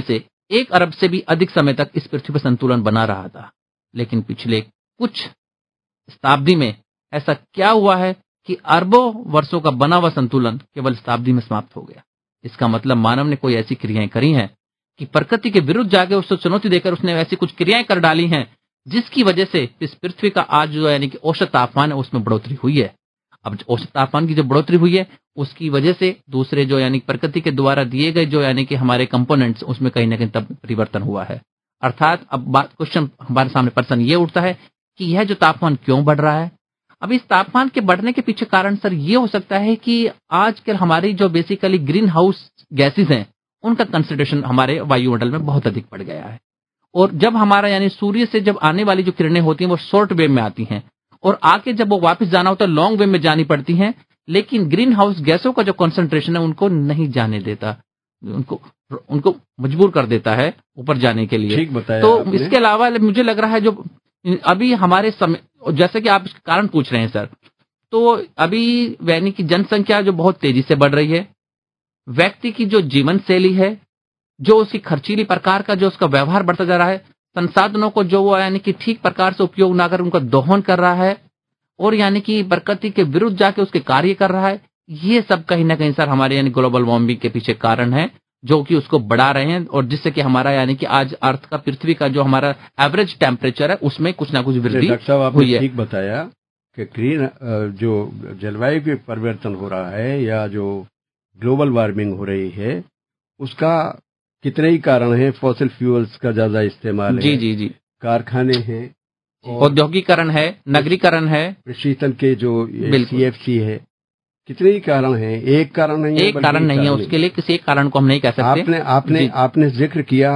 एक अरब से भी अधिक समय तक इस पृथ्वी पर संतुलन बना रहा था। लेकिन पिछले कुछ शताब्दी में ऐसा क्या हुआ है कि अरबों वर्षों का बना हुआ संतुलन केवल शताब्दी में समाप्त हो गया। इसका मतलब मानव ने कोई ऐसी क्रियाएं करी हैं कि प्रकृति के विरुद्ध जाके उसको चुनौती देकर उसने ऐसी कुछ क्रियाएं कर डाली हैं जिसकी वजह से इस पृथ्वी का आज जो यानी कि औसत तापमान है उसमें बढ़ोतरी हुई है। अब औसत तापमान की जो बढ़ोतरी हुई है उसकी वजह से दूसरे जो यानी प्रकृति के द्वारा दिए गए जो यानी कि हमारे कंपोनेंट्स उसमें कहीं ना कहीं तब परिवर्तन हुआ है। अर्थात अब बात क्वेश्चन हमारे सामने प्रश्न ये उठता है कि यह जो तापमान क्यों बढ़ रहा है। अब इस तापमान के बढ़ने के पीछे कारण सर ये हो सकता है कि आजकल हमारी जो बेसिकली ग्रीन हाउस गैसेज हैं उनका कंसंट्रेशन हमारे वायुमंडल में बहुत अधिक बढ़ गया है। और जब हमारा यानी सूर्य से जब आने वाली जो किरणें होती हैं वो शॉर्ट वेव में आती हैं और आके जब वो वापस जाना होता है लॉन्ग वेव में जानी पड़ती हैं, लेकिन ग्रीन हाउस गैसों का जो कंसंट्रेशन है उनको नहीं जाने देता, उनको उनको मजबूर कर देता है ऊपर जाने के लिए। ठीक बताया तो आपने। इसके अलावा मुझे लग रहा है जो अभी हमारे समय, जैसे कि आप कारण पूछ रहे हैं सर, तो अभी यानी कि जनसंख्या जो बहुत तेजी से बढ़ रही है, व्यक्ति की जो जीवन शैली है, जो उसकी खर्चीली प्रकार का जो उसका व्यवहार बढ़ता जा रहा है, संसाधनों को जो वो यानी कि ठीक प्रकार से उपयोग ना कर उनका दोहन कर रहा है और यानी कि प्रकृति के विरुद्ध जाके उसके कार्य कर रहा है, ये सब कहीं ना कहीं सर हमारे यानी ग्लोबल वार्मिंग के पीछे कारण है जो कि उसको बढ़ा रहे हैं और जिससे कि हमारा यानी कि आज अर्थ का पृथ्वी का जो हमारा एवरेज टेम्परेचर है उसमें कुछ ना कुछ वृद्धि डॉक्टर साहब हुई आपने है। ठीक बताया कि ग्रीन जो जलवायु के परिवर्तन हो रहा है या जो ग्लोबल वार्मिंग हो रही है उसका कितने ही कारण है। फॉसिल फ्यूल्स का ज्यादा इस्तेमाल है, जी जी जी, कारखाने हैं, औद्योगिकरण है, नगरीकरण है, प्रशीतन के जो सी एफ सी है, कितने ही कारण हैं। एक कारण नहीं है, एक कारण नहीं है, उसके लिए किसी एक कारण को हम नहीं कह सकते। आपने आपने आपने जिक्र किया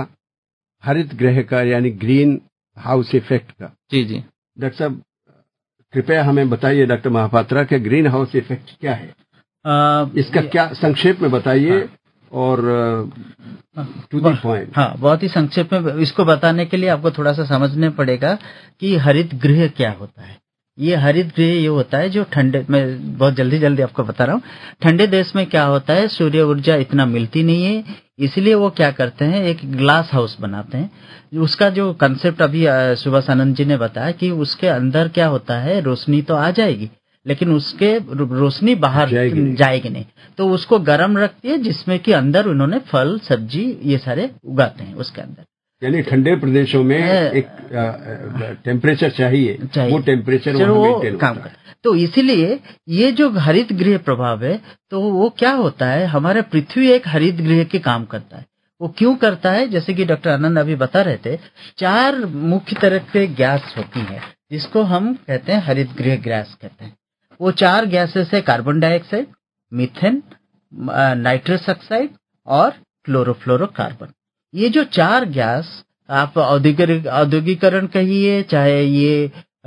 हरित गृह का यानी ग्रीन हाउस इफेक्ट का। जी जी डॉक्टर साहब कृपया हमें बताइए डॉक्टर महापात्रा के ग्रीन हाउस इफेक्ट क्या है, आ, इसका क्या संक्षेप में बताइए। हाँ। और टू द पॉइंट। हाँ, बहुत ही संक्षेप में इसको बताने के लिए आपको थोड़ा सा समझने पड़ेगा कि हरित गृह क्या होता है। ये हरित गृह ये होता है जो ठंडे, मैं बहुत जल्दी जल्दी आपको बता रहा हूँ, ठंडे देश में क्या होता है, सूर्य ऊर्जा इतना मिलती नहीं है, इसलिए वो क्या करते हैं, एक ग्लास हाउस बनाते हैं। उसका जो कंसेप्ट अभी सुभाष आनंद जी ने बताया कि उसके अंदर क्या होता है, रोशनी तो आ जाएगी लेकिन उसके रोशनी बाहर जाएगी, जाएगी नहीं, तो उसको गर्म रखती है जिसमें कि अंदर उन्होंने फल सब्जी ये सारे उगाते हैं उसके अंदर। यानी ठंडे प्रदेशों में एक टेम्परेचर चाहिए, चाहिए, वो टेम्परेचर वो काम कर। तो इसीलिए ये जो हरित गृह प्रभाव है, तो वो क्या होता है, हमारा पृथ्वी एक हरित गृह के काम करता है। वो क्यों करता है, जैसे कि डॉक्टर आनंद अभी बता रहे थे, चार मुख्य तरह के गैस होती है जिसको हम कहते हैं हरित गृह गैस कहते हैं। वो चार गैसेस है carbon dioxide, methane, nitrous oxide और क्लोरोफ्लोरोकार्बन। ये जो चार गैस आप औद्योगिक औद्योगिकरण कहिए, चाहे ये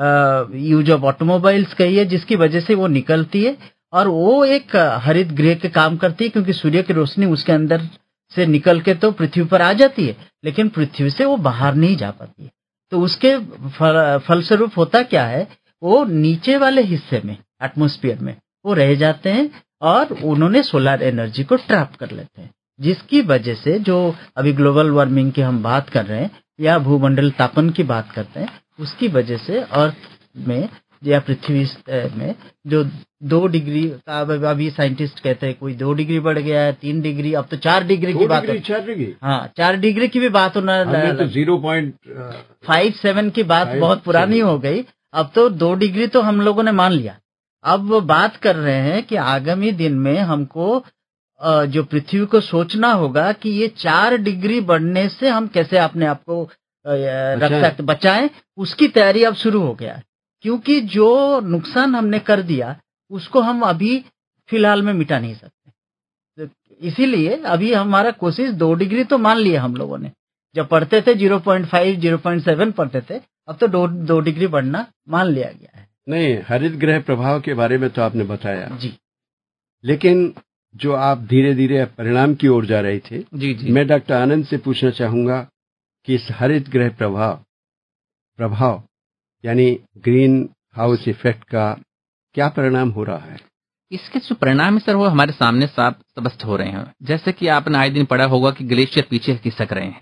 यूज ऑफ ऑटोमोबाइल्स कहिए, जिसकी वजह से वो निकलती है और वो एक हरित गृह के काम करती है क्योंकि सूर्य की रोशनी उसके अंदर से निकल के तो पृथ्वी पर आ जाती है लेकिन पृथ्वी से वो बाहर नहीं जा पाती है। तो उसके फल, फलस्वरूप होता क्या है, वो नीचे वाले हिस्से में एटमॉस्फेयर में वो रह जाते हैं और उन्होंने सोलर एनर्जी को ट्रैप कर लेते हैं, जिसकी वजह से जो अभी ग्लोबल वार्मिंग की हम बात कर रहे हैं या भूमंडल तापन की बात करते हैं, उसकी वजह से अर्थ में या पृथ्वी में जो दो डिग्री का अभी साइंटिस्ट कहते हैं कोई दो डिग्री बढ़ गया है, तीन डिग्री, अब तो चार डिग्री की बात है, चार डिग्री हाँ चार डिग्री की भी बात होना, तो जीरो पॉइंट फाइव सेवन की बात बहुत पुरानी हो गई, अब तो दो डिग्री तो हम लोगों ने मान लिया। अब वो बात कर रहे हैं कि आगामी दिन में हमको जो पृथ्वी को सोचना होगा कि ये चार डिग्री बढ़ने से हम कैसे अपने आप को रख सकते, बचाएं, उसकी तैयारी अब शुरू हो गया है। क्योंकि जो नुकसान हमने कर दिया उसको हम अभी फिलहाल में मिटा नहीं सकते, इसीलिए अभी हमारा कोशिश दो डिग्री तो मान लिया हम लोगों ने, जब पढ़ते थे zero point five zero point seven पढ़ते थे, अब तो दो दो डिग्री बढ़ना मान लिया गया है। नहीं, हरित गृह प्रभाव के बारे में तो आपने बताया जी, लेकिन जो आप धीरे धीरे परिणाम की ओर जा रहे थे, जी जी मैं डॉक्टर आनंद से पूछना चाहूंगा कि इस हरित गृह प्रभाव प्रभाव यानी ग्रीन हाउस इफेक्ट का क्या परिणाम हो रहा है। इसके जो परिणाम है सर वो हमारे सामने साफ स्पष्ट हो रहे हैं। जैसे कि आपने आए दिन पढ़ा होगा कि ग्लेशियर पीछे खिसक रहे हैं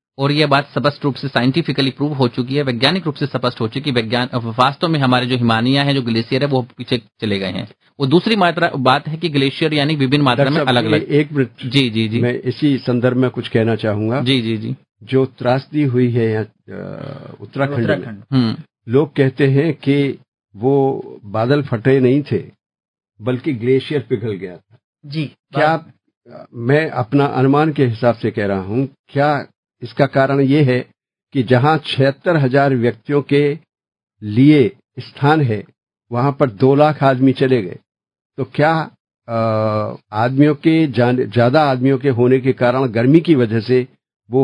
और ये बात स्पष्ट रूप से साइंटिफिकली प्रूव हो चुकी है, वैज्ञानिक रूप से स्पष्ट हो चुकी है। वैज्ञान वास्तव में हमारे जो हिमानिया है, जो ग्लेशियर है, वो पीछे चले गए हैं। वो दूसरी मात्रा बात है कि ग्लेशियर यानी विभिन्न मात्रा में अलग अलग। एक मिनट, जी जी जी, मैं इसी संदर्भ में कुछ कहना चाहूंगा। जी जी जी, जो त्रासदी हुई है यहाँ उत्तराखंड में, लोग कहते हैं कि वो बादल फटे नहीं थे, बल्कि ग्लेशियर पिघल गया था। जी, क्या मैं अपना अनुमान के हिसाब से कह रहा हूं, क्या इसका कारण ये है कि जहां छिहत्तर हजार व्यक्तियों के लिए स्थान है, वहां पर दो लाख आदमी चले गए, तो क्या आदमियों के ज्यादा आदमियों के होने के कारण गर्मी की वजह से वो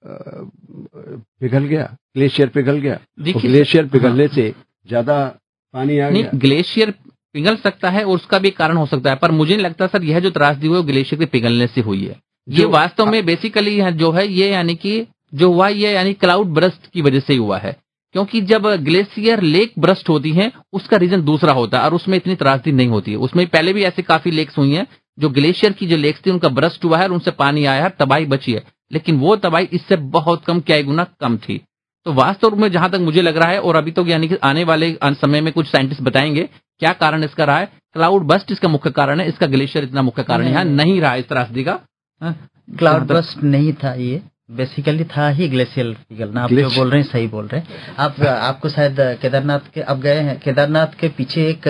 पिघल गया, ग्लेशियर पिघल गया? तो ग्लेशियर पिघलने हाँ। से ज्यादा पानी आ गया। ग्लेशियर पिघल सकता है और उसका भी कारण हो सकता है, पर मुझे नहीं लगता सर यह जो त्रासदी हुई है वो ग्लेशियर के पिघलने से हुई है। ये वास्तव में बेसिकली जो है ये यानी कि जो हुआ ये यानी क्लाउड बर्स्ट की वजह से ही हुआ है, क्योंकि जब ग्लेशियर लेक बर्स्ट होती है उसका रीजन दूसरा होता है और उसमें इतनी त्रासदी नहीं होती है। उसमें पहले भी ऐसे काफी लेक्स हुई हैं जो ग्लेशियर की जो लेक्स थी उनका बर्स्ट हुआ है और उनसे पानी आया है, तबाही बची है, लेकिन वो तबाही इससे बहुत कम, क्या गुना कम थी। तो वास्तव में जहां तक मुझे लग रहा है, और अभी तो यानी कि आने वाले समय में कुछ साइंटिस्ट बताएंगे क्या कारण इसका रहा है, क्लाउड बर्स्ट इसका मुख्य कारण है, इसका ग्लेशियर इतना मुख्य कारण यहाँ नहीं रहा इस त्रासदी का। क्लाउड बर्स्ट नहीं था, ये बेसिकली था ही ग्लेशियर पिघलना। आप जो बोल रहे हैं सही बोल रहे हैं। आप आपको शायद केदारनाथ के अब गए हैं, केदारनाथ के पीछे एक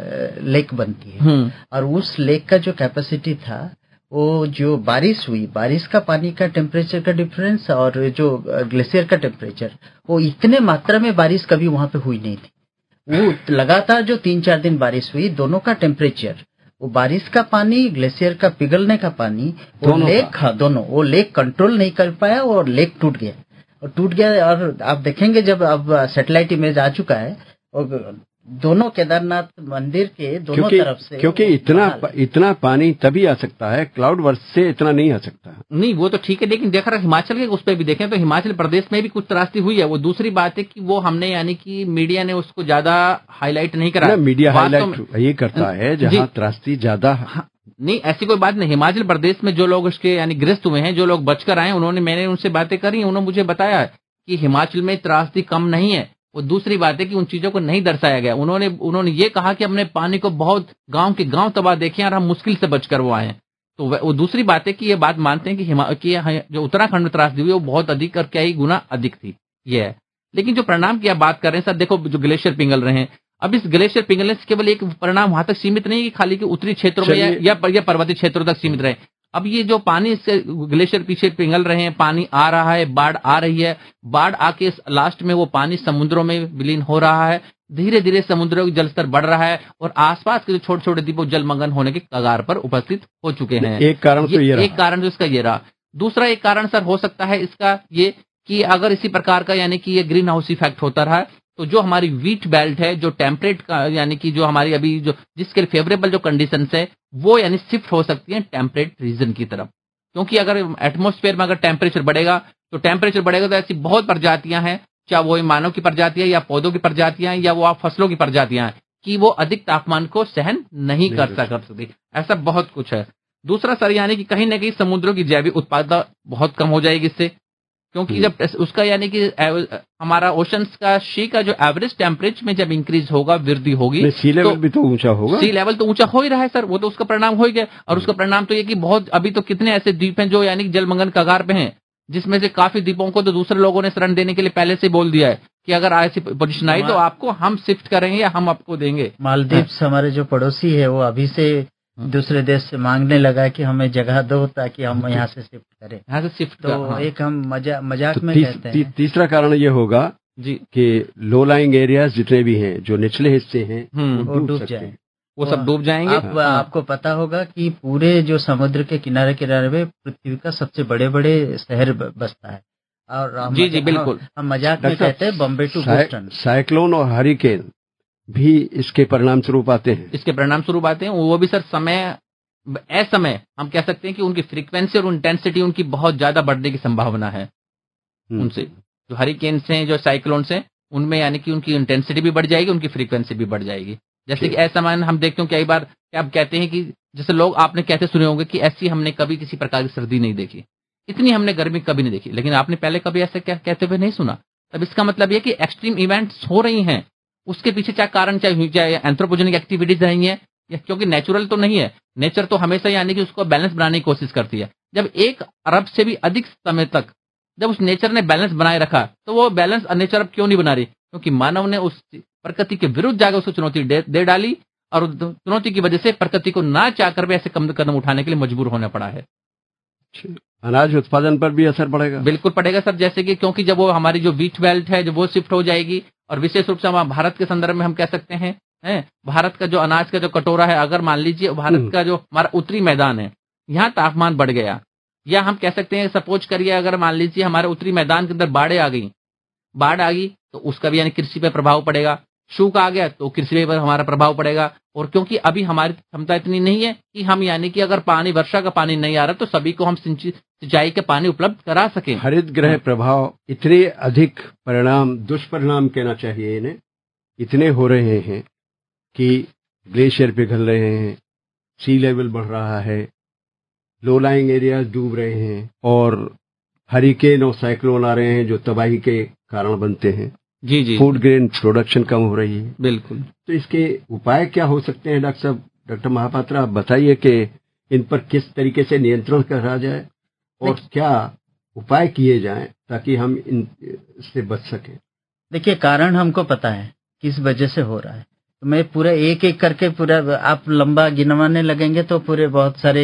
लेक बनती है और उस लेक का जो कैपेसिटी था, वो जो बारिश हुई, बारिश का पानी का टेम्परेचर का डिफरेंस और जो ग्लेशियर का टेम्परेचर, वो इतने मात्रा में बारिश कभी वहां पे हुई नहीं थी। वो लगातार जो तीन चार दिन बारिश हुई, दोनों का टेम्परेचर, वो बारिश का पानी, ग्लेशियर का पिघलने का पानी, वो लेक हाँ दोनों, वो लेक कंट्रोल नहीं कर पाया और लेक टूट गया और टूट गया। और आप देखेंगे जब अब सैटेलाइट इमेज आ चुका है, और दोनों केदारनाथ मंदिर के दोनों क्योंकि, तरफ से, क्योंकि इतना इतना पानी तभी आ सकता है, क्लाउड बर्स्ट से इतना नहीं आ सकता। नहीं वो तो ठीक है, लेकिन देखा रहा हिमाचल के उस पर भी देखें तो हिमाचल प्रदेश में भी कुछ त्रासदी हुई है। वो दूसरी बात है कि वो हमने यानी कि मीडिया ने उसको ज्यादा हाईलाइट नहीं करा। मीडिया हाईलाइट ये करता है जहाँ त्रासदी ज्यादा। नहीं ऐसी कोई बात नहीं। हिमाचल प्रदेश में जो लोग उसके यानी ग्रस्त हुए हैं, जो लोग बचकर आए, उन्होंने, मैंने उनसे बातें करी, उन्होंने मुझे बताया कि हिमाचल में त्रासदी कम नहीं है। वो दूसरी बात है कि उन चीजों को नहीं दर्शाया गया। उन्होंने उन्होंने ये कहा कि हमने पानी को बहुत गांव के गांव तबाह देखे और हम मुश्किल से बचकर वो आए। तो वो दूसरी बात है कि ये बात मानते हैं कि, हिमा, कि जो उत्तराखंड में त्रासदी हुई वो बहुत अधिक और कई गुना अधिक थी, ये है। लेकिन जो परिणाम की आप बात कर रहे हैं सर, देखो जो ग्लेशियर पिघल रहे हैं, अब इस ग्लेशियर पिघलने से केवल एक परिणाम वहां तक सीमित नहीं कि खाली कि उत्तरी क्षेत्रों में या, या, या पर्वतीय क्षेत्रों तक सीमित रहे। अब ये जो पानी इससे ग्लेशियर पीछे पिघल रहे हैं, पानी आ रहा है, बाढ़ आ रही है, बाढ़ आके लास्ट में वो पानी समुद्रों में विलीन हो रहा है, धीरे धीरे समुद्रों का जलस्तर बढ़ रहा है और आसपास के जो छोटे छोटे द्वीपों जलमग्न होने के कगार पर उपस्थित हो चुके हैं। एक कारण तो ये एक कारण जो इसका ये रहा। दूसरा एक कारण सर हो सकता है इसका ये कि अगर इसी प्रकार का यानी कि ये ग्रीन हाउस इफेक्ट होता रहा तो जो हमारी वीट बेल्ट है, जो टेम्परेट का यानी कि जो हमारी अभी जो जिसके फेवरेबल जो कंडीशंस है, वो यानी शिफ्ट हो सकती है टेम्परेट रीजन की तरफ। क्योंकि अगर एटमॉस्फेयर में अगर टेम्परेचर बढ़ेगा तो टेम्परेचर बढ़ेगा तो ऐसी बहुत प्रजातियां हैं, चाहे वो मानव की प्रजातियां या पौधों की प्रजातियां या वो फसलों की प्रजातियां हैं, कि वो अधिक तापमान को सहन नहीं, नहीं कर सकती। ऐसा बहुत कुछ है। दूसरा सर यानी कि कहीं ना कहीं समुद्रों की जैविक उत्पादकता बहुत कम हो जाएगी इससे, क्योंकि जब उसका यानी कि हमारा ओशंस का शी का जो एवरेज टेम्परेचर में जब इंक्रीज होगा, वृद्धि होगी, सी लेवल तो, भी तो ऊंचा होगा। सी लेवल तो ऊंचा हो ही रहा है सर, वो तो उसका परिणाम हो ही गया। और उसका परिणाम तो ये कि बहुत अभी तो कितने ऐसे द्वीप हैं जो यानी कि जलमग्न कगार पे हैं, जिसमें से काफी द्वीपों को तो दूसरे लोगों ने शरण देने के लिए पहले से बोल दिया है कि अगर ऐसी पोजीशन आई तो आपको हम शिफ्ट करेंगे या हम आपको देंगे। मालदीव हमारे जो पड़ोसी है वो अभी से दूसरे देश से मांगने लगा कि हमें जगह दो ताकि हम यहाँ से शिफ्ट करें। यहाँ से शिफ्ट तो हाँ। एक हम मजा मजाक तो में तीस, कहते ती, हैं। तीसरा कारण ये होगा जी कि लो लाइंग एरियाज जितने भी हैं, जो निचले हिस्से हैं, वो डूब जाए, वो सब डूब जाएंगे। आप, हाँ। आपको पता होगा कि पूरे जो समुद्र के किनारे किनारे में पृथ्वी का सबसे बड़े बड़े शहर बसता है। और जी जी बिल्कुल, हम मजाक में कहते हैं बॉम्बे टू बोस्टन। साइक्लोन और हरिकेन भी इसके परिणाम स्वरूप आते हैं इसके परिणाम स्वरूप आते हैं वो भी सर समय असमय हम कह सकते हैं कि उनकी फ्रीक्वेंसी और इंटेंसिटी उनकी बहुत ज्यादा बढ़ने की संभावना है। उनसे जो हरिकेन हैं, जो साइक्लोन हैं, उनमें यानी कि उनकी इंटेंसिटी भी बढ़ जाएगी, उनकी फ्रीक्वेंसी भी बढ़ जाएगी। जैसे कि असमय हम देखते हैं कई बार क्या आप कहते हैं कि जैसे लोग आपने कहते सुने होंगे कि ऐसी हमने कभी किसी प्रकार की सर्दी नहीं देखी। इतनी हमने गर्मी कभी नहीं देखी। लेकिन आपने पहले कभी ऐसे क्या कहते हुए नहीं सुना। तब इसका मतलब ये कि एक्सट्रीम इवेंट्स हो रही हैं, उसके पीछे चाहे कारण चाहे चाहे एंथ्रोपोजेनिक एक्टिविटीज रही हैं, क्योंकि नेचुरल तो नहीं है। नेचर तो हमेशा यानी कि उसको बैलेंस बनाने की कोशिश करती है। जब एक अरब से भी अधिक समय तक जब उस नेचर ने बैलेंस बनाए रखा, तो वो बैलेंस नेचर अब क्यों नहीं बना रही? क्योंकि मानव ने उस प्रकृति के विरुद्ध जाकर उसको चुनौती दे, दे डाली, और चुनौती की वजह से प्रकृति को ना चाहकर भी ऐसे कम कदम उठाने के लिए मजबूर होना पड़ा है। अनाज उत्पादन पर भी असर पड़ेगा? बिल्कुल पड़ेगा सर। जैसे कि क्योंकि जब वो हमारी जो व्हीट बेल्ट है जो वो शिफ्ट हो जाएगी, और विशेष रूप से हम भारत के संदर्भ में हम कह सकते हैं, हैं भारत का जो अनाज का जो कटोरा है, अगर मान लीजिए भारत का जो हमारा उत्तरी मैदान है, यहाँ तापमान बढ़ गया, या हम कह सकते हैं सपोज करिए अगर मान लीजिए हमारे उत्तरी मैदान के अंदर बाढ़ आ गई बाढ़ आ गई तो उसका भी यानी कृषि पे प्रभाव पड़ेगा। सूखा आ गया तो कृषि पर हमारा प्रभाव पड़ेगा। और क्योंकि अभी हमारी क्षमता इतनी नहीं है कि हम यानी कि अगर पानी वर्षा का पानी नहीं आ रहा तो सभी को हम सिंचाई के पानी उपलब्ध करा सकें। हरित गृह प्रभाव इतने अधिक परिणाम, दुष्परिणाम कहना चाहिए इन्हें, इतने हो रहे हैं कि ग्लेशियर पिघल रहे हैं, सी लेवल बढ़ रहा है, लो लाइंग एरियाज डूब रहे हैं, और हरिकेन और साइक्लोन आ रहे हैं जो तबाही के कारण बनते हैं। जी जी। फूड ग्रेन प्रोडक्शन कम हो रही है। बिल्कुल। तो इसके उपाय क्या हो सकते हैं डॉक्टर साहब? डॉक्टर महापात्रा, आप बताइए कि इन पर किस तरीके से नियंत्रण करा जाए और क्या उपाय किए जाएं ताकि हम इन से बच सकें। देखिए, कारण हमको पता है किस वजह से हो रहा है। तो मैं पूरा एक एक करके पूरा आप लंबा गिनवाने लगेंगे तो पूरे बहुत सारे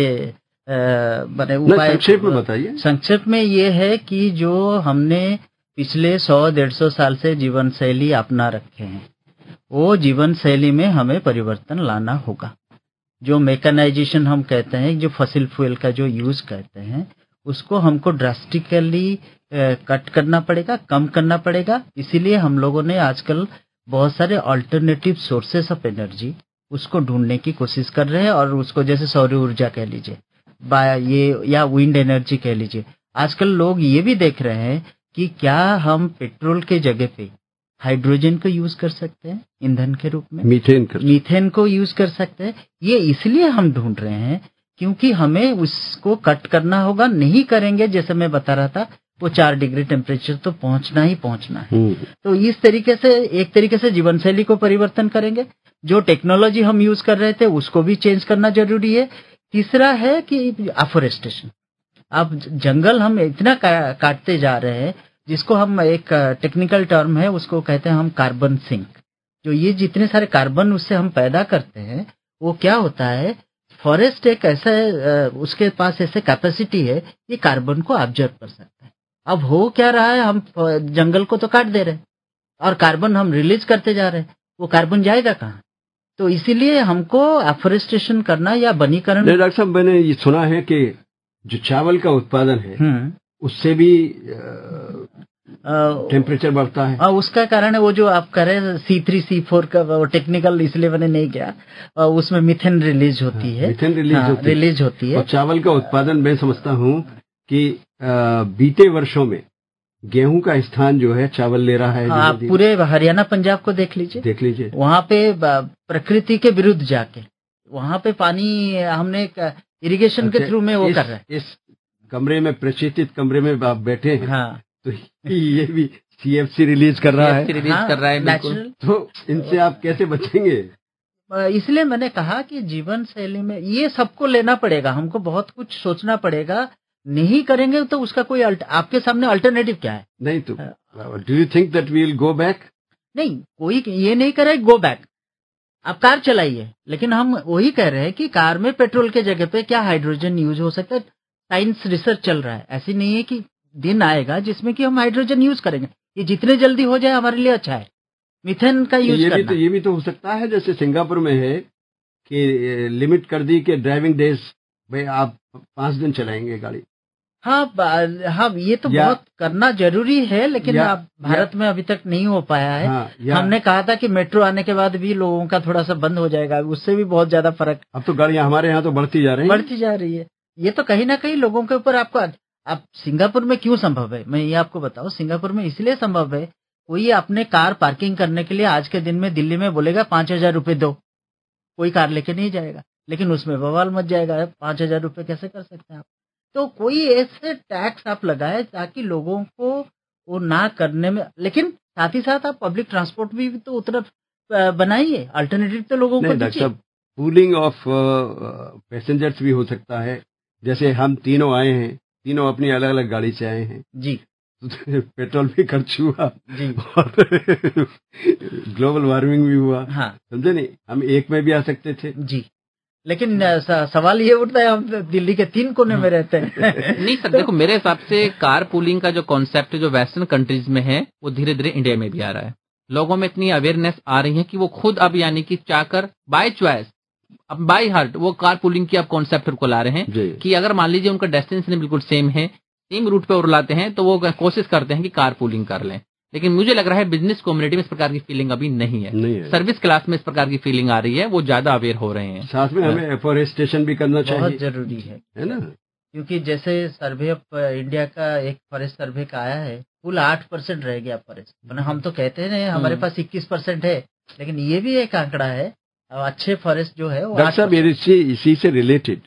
बने उपाय। संक्षेप में बताइए। संक्षेप में ये है कि जो हमने पिछले सौ डेढ़ सौ साल से जीवन शैली अपना रखे हैं, वो जीवन शैली में हमें परिवर्तन लाना होगा। जो मैकेनाइजेशन हम कहते हैं, जो फसिल फ्यूल का जो यूज कहते हैं, उसको हमको ड्रास्टिकली कट करना पड़ेगा, कम करना पड़ेगा। इसीलिए हम लोगों ने आजकल बहुत सारे अल्टरनेटिव सोर्सेस ऑफ एनर्जी उसको ढूंढने की कोशिश कर रहे हैं, और उसको जैसे सौर ऊर्जा कह लीजिए, ये या विंड एनर्जी कह लीजिए। आजकल लोग ये भी देख रहे हैं कि क्या हम पेट्रोल के जगह पे हाइड्रोजन को यूज कर सकते हैं ईंधन के रूप में, मीथेन कर मीथेन को यूज कर सकते हैं। ये इसलिए हम ढूंढ रहे हैं क्योंकि हमें उसको कट करना होगा। नहीं करेंगे, जैसे मैं बता रहा था, वो चार डिग्री टेम्परेचर तो पहुंचना ही पहुंचना है। तो इस तरीके से एक तरीके से जीवन शैली को परिवर्तन करेंगे। जो टेक्नोलॉजी हम यूज कर रहे थे उसको भी चेंज करना जरूरी है। तीसरा है कि अफोरेस्टेशन। अब जंगल हम इतना का, काटते जा रहे हैं, जिसको हम एक टेक्निकल टर्म है उसको कहते हैं हम कार्बन सिंक। जो ये जितने सारे कार्बन उससे हम पैदा करते हैं, वो क्या होता है, फॉरेस्ट एक ऐसा उसके पास ऐसे कैपेसिटी है ये कार्बन को ऑब्जर्व कर सकता है। अब हो क्या रहा है, हम जंगल को तो काट दे रहे हैं और कार्बन हम रिलीज करते जा रहे हैं, वो कार्बन जाएगा कहाँ? तो इसीलिए हमको एफोरेस्टेशन करना या वनीकरण। डॉक्टर साहब, मैंने ये सुना है कि जो चावल का उत्पादन है उससे भी टेम्परेचर बढ़ता है। आ, उसका कारण है वो जो आप कह रहे हैं सी थ्री सी फोर का, वो टेक्निकल इसलिए मैंने नहीं किया। उसमें मीथेन रिलीज होती है। मीथेन रिलीज हाँ, होती, रिलीज होती है। और चावल का उत्पादन मैं समझता हूँ कि बीते वर्षों में गेहूं का स्थान जो है चावल ले रहा है। आप पूरे हरियाणा पंजाब को देख लीजिए देख लीजिए वहाँ पे प्रकृति के विरुद्ध जाके वहाँ पे पानी हमने इरिगेशन के थ्रू में वो कर रहे हैं। इस कमरे में, प्रशीतित कमरे में आप बैठे हैं, हाँ, तो ये भी सीएफसी रिलीज कर रहा है, रिलीज हाँ, कर रहा है बिल्कुल। तो इनसे आप कैसे बचेंगे? इसलिए मैंने कहा कि जीवन शैली में ये सबको लेना पड़ेगा, हमको बहुत कुछ सोचना पड़ेगा। नहीं करेंगे तो उसका कोई आपके सामने अल्टरनेटिव क्या है? नहीं तो do you think that we will go back? नहीं, कोई ये नहीं करे गो बैक। आप कार चलाइए, लेकिन हम वही कह रहे हैं कि कार में पेट्रोल के जगह पे क्या हाइड्रोजन यूज हो सकता है। साइंस रिसर्च चल रहा है। ऐसी नहीं है कि दिन आएगा जिसमें कि हम हाइड्रोजन यूज करेंगे। ये जितने जल्दी हो जाए हमारे लिए अच्छा है। मीथेन का यूज ये करना। भी तो ये भी तो हो सकता है, जैसे सिंगापुर में है कि लिमिट कर दी कि ड्राइविंग डेज, भाई आप पांच दिन चलाएंगे गाड़ी। हाँ हाँ, ये तो बहुत करना जरूरी है, लेकिन आप भारत में अभी तक नहीं हो पाया है। हाँ, हमने कहा था कि मेट्रो आने के बाद भी लोगों का थोड़ा सा बंद हो जाएगा, उससे भी बहुत ज्यादा फर्क। अब तो गाड़ियां हमारे यहाँ तो बढ़ती जा रही है बढ़ती जा रही है। ये तो कहीं ना कहीं लोगों के ऊपर आपको। आप सिंगापुर में क्यों संभव है, मैं ये आपको बताऊं। सिंगापुर में इसलिए संभव है, कोई अपने कार पार्किंग करने के लिए आज के दिन में दिल्ली में बोलेगा पांच हजार रुपए दो, कोई कार लेके नहीं जाएगा, लेकिन उसमें बवाल मच जाएगा। पांच हजार रुपए कैसे कर सकते हैं आप? तो कोई ऐसे टैक्स आप लगाए ताकि लोगों को वो ना करने में, लेकिन साथ ही साथ आप पब्लिक ट्रांसपोर्ट भी तो उतना अ, बनाइए, अल्टरनेटिव तो लोगों को नहीं डॉक्टर दीजिए। साहब, पूलिंग ऑफ पैसेंजर्स भी हो सकता है। जैसे हम तीनों आए हैं, तीनों अपनी अलग अलग गाड़ी से आए हैं, जी पेट्रोल भी खर्च हुआ जी और ग्लोबल वार्मिंग भी हुआ, हाँ समझे नहीं, हम एक में भी आ सकते थे। जी, लेकिन अ, स- सवाल ये उठता है, हम दिल्ली के तीन कोने में रहते हैं। नहीं सर, देखो मेरे हिसाब से कार पूलिंग का जो कॉन्सेप्ट है जो वेस्टर्न कंट्रीज में है वो धीरे धीरे इंडिया में भी आ रहा है। लोगों में इतनी अवेयरनेस आ रही है कि वो खुद अब यानी कि चाहकर बाय चॉइस, अब बाय हार्ट वो कार पूलिंग की अब कॉन्सेप्ट को ला रहे जी। हैं कि अगर मान लीजिए उनका डेस्टिनेशन बिल्कुल सेम है, सेम रूट पे और लाते हैं, तो वो कोशिश करते हैं कि कार पूलिंग कर लें। लेकिन मुझे लग रहा है बिजनेस कम्युनिटी में इस प्रकार की फीलिंग अभी नहीं है, नहीं है। सर्विस क्लास में इस प्रकार की फीलिंग आ रही है, वो ज्यादा अवेयर हो रहे हैं। साथ में हमें एफोरेस्टेशन भी करना बहुत चाहिए, जरूरी है, है ना। क्योंकि जैसे सर्वे ऑफ इंडिया का एक फॉरेस्ट सर्वे का आया है, कुल आठ परसेंट रह गया फॉरेस्ट। मतलब हम तो कहते हैं हमारे हम्म। पास इक्कीस परसेंट है, लेकिन ये भी एक आंकड़ा है, अच्छे फॉरेस्ट जो है वो डॉक्टर आठ साहब, परसेंट। इसी इसी से रिलेटेड